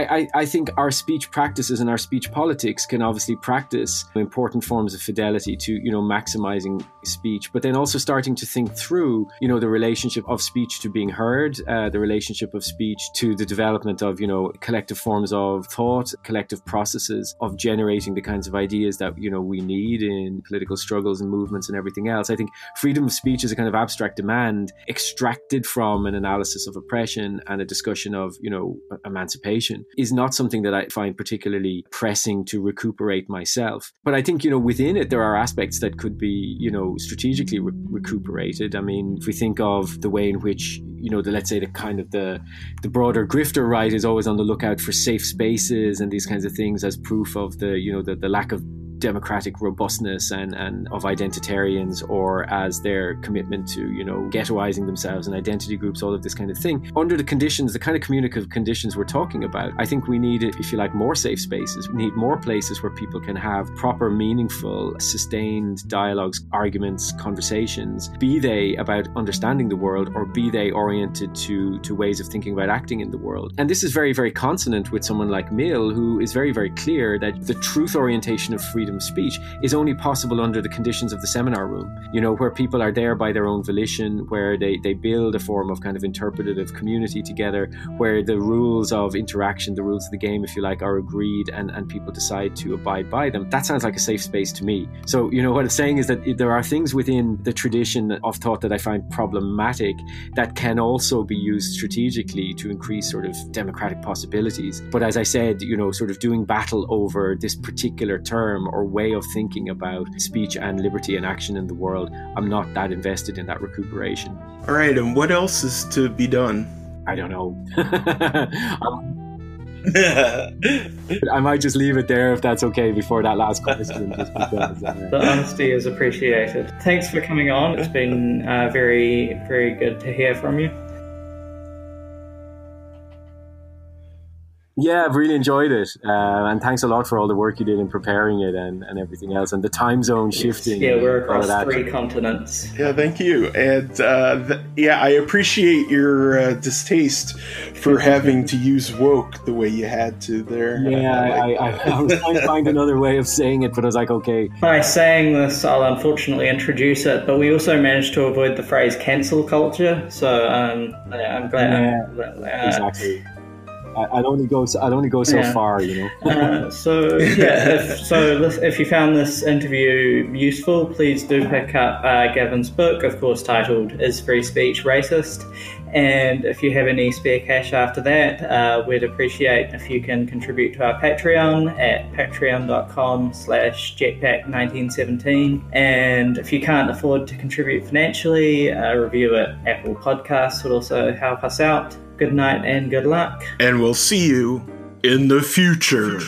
I think our speech practices and our speech politics can obviously practice important forms of fidelity to, maximizing speech, but then also starting to think through, the relationship of speech to being heard, the relationship of speech to the development of, collective forms of thought, collective processes of generating the kinds of ideas that, we need in political struggles and movements and everything else. I think freedom of speech is a kind of abstract demand extracted from an analysis of oppression and a discussion of of, emancipation is not something that I find particularly pressing to recuperate myself. But I think, within it, there are aspects that could be, strategically recuperated. I mean, if we think of the way in which, let's say the broader grifter right is always on the lookout for safe spaces and these kinds of things as proof of the lack of democratic robustness and of identitarians, or as their commitment to, ghettoizing themselves and identity groups, all of this kind of thing. Under the conditions, the kind of communicative conditions we're talking about, I think we need, if you like, more safe spaces. We need more places where people can have proper, meaningful, sustained dialogues, arguments, conversations, be they about understanding the world or be they oriented to ways of thinking about acting in the world. And this is very, very consonant with someone like Mill, who is very, very clear that the truth orientation of freedom of speech is only possible under the conditions of the seminar room, where people are there by their own volition, where they build a form of kind of interpretative community together, where the rules of interaction, the rules of the game, if you like, are agreed and people decide to abide by them. That sounds like a safe space to me. So, what I'm saying is that there are things within the tradition of thought that I find problematic that can also be used strategically to increase sort of democratic possibilities. But as I said, sort of doing battle over this particular term or way of thinking about speech and liberty and action in the world, I'm not that invested in that recuperation. All right, and what else is to be done? I don't know. I might just leave it there if that's okay before that last question. Just because, the honesty is appreciated. Thanks for coming on. It's been very, very good to hear from you. Yeah, I've really enjoyed it. And thanks a lot for all the work you did in preparing it and everything else. And the time zone shifting. Yeah, we're across 3 continents. Yeah, thank you. And I appreciate your distaste for having to use woke the way you had to there. Yeah, I was trying to find another way of saying it, but I was like, okay. By saying this, I'll unfortunately introduce it, but we also managed to avoid the phrase cancel culture. So I'm glad. Yeah, exactly. I'd only go so far, If you found this interview useful, please do pick up Gavin's book, of course titled Is Free Speech Racist? And if you have any spare cash after that, we'd appreciate if you can contribute to our Patreon at patreon.com/jetpack1917. And if you can't afford to contribute financially, a review at Apple Podcasts would also help us out. Good night and good luck. And we'll see you in the future.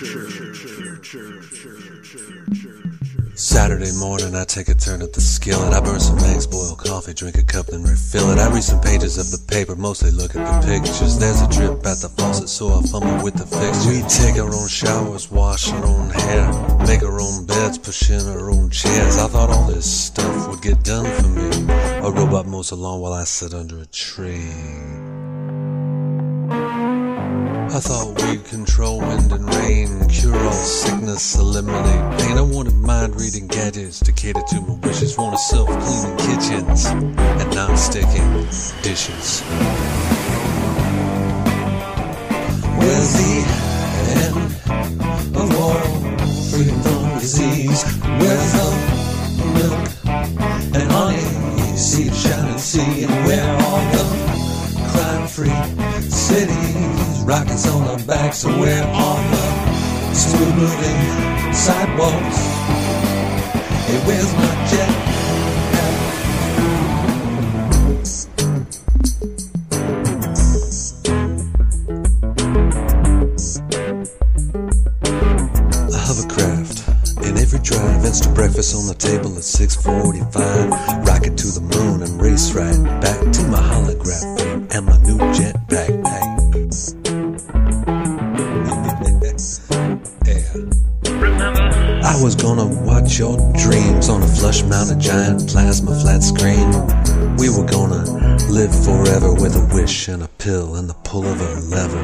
Saturday morning, I take a turn at the skillet. I burn some eggs, boil coffee, drink a cup, then refill it. I read some pages of the paper, mostly look at the pictures. There's a drip at the faucet, so I fumble with the fixture. We take our own showers, wash our own hair, make our own beds, push in our own chairs. I thought all this stuff would get done for me. A robot mows the lawn while I sit under a tree. I thought we'd control wind and rain, cure all sickness, eliminate pain. I wanted mind-reading gadgets to cater to my wishes. Wanted self-cleaning kitchens and non-sticking dishes. Where's the end of war, freedom from disease? Where's the milk and honey, seed, shining sea? And where are the crime-free cities, rockets on our backs? So where are the smooth-moving sidewalks? Hey, where's my jet? A hovercraft in every drive, instant breakfast on the table at 6:45. Rocket to the moon and race right back to my holograph and my new jet backpack. I was gonna watch your dreams on a flush-mounted giant plasma flat screen. We were gonna live forever with a wish and a pill and the pull of a lever.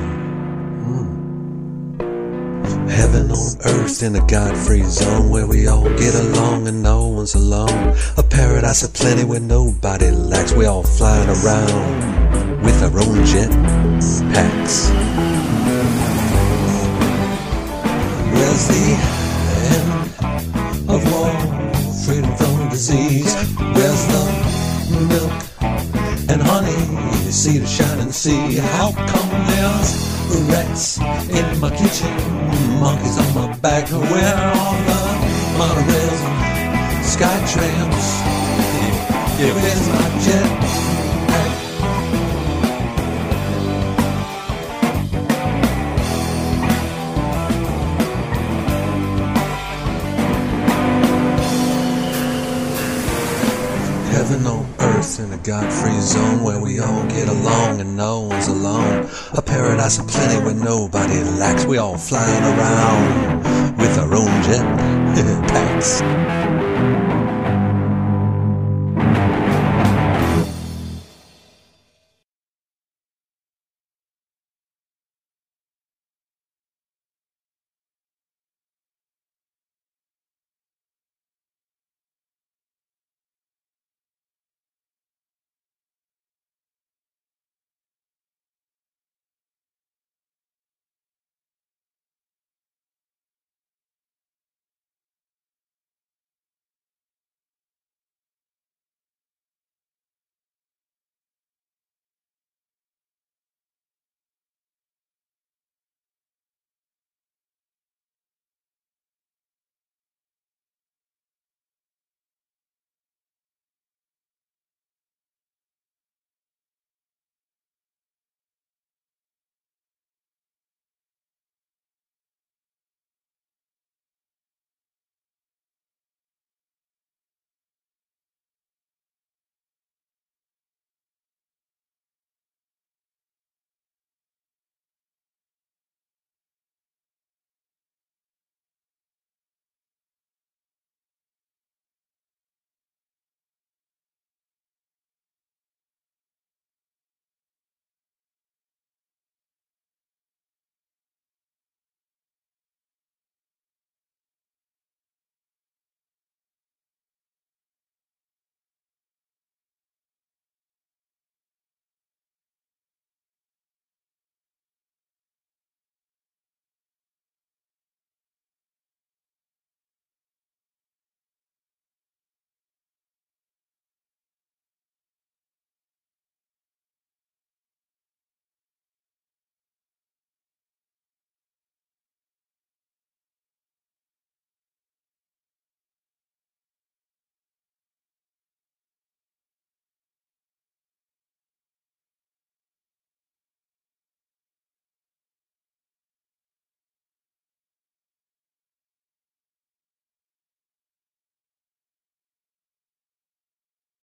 Heaven on earth in a God-free zone where we all get along and no one's alone. A paradise of plenty where nobody lacks. We all flying around with our own jet packs. Where's the end of war, freedom from disease? Where's the milk and honey, seed of shining sea? how come there's rats in my kitchen, monkeys on my back? Where are the monorails and sky trams? Yeah, where's my jet? Heaven on earth in a God-free zone where we all get along and no one's alone. A paradise of plenty where nobody lacks. We all flying around with our own jet packs.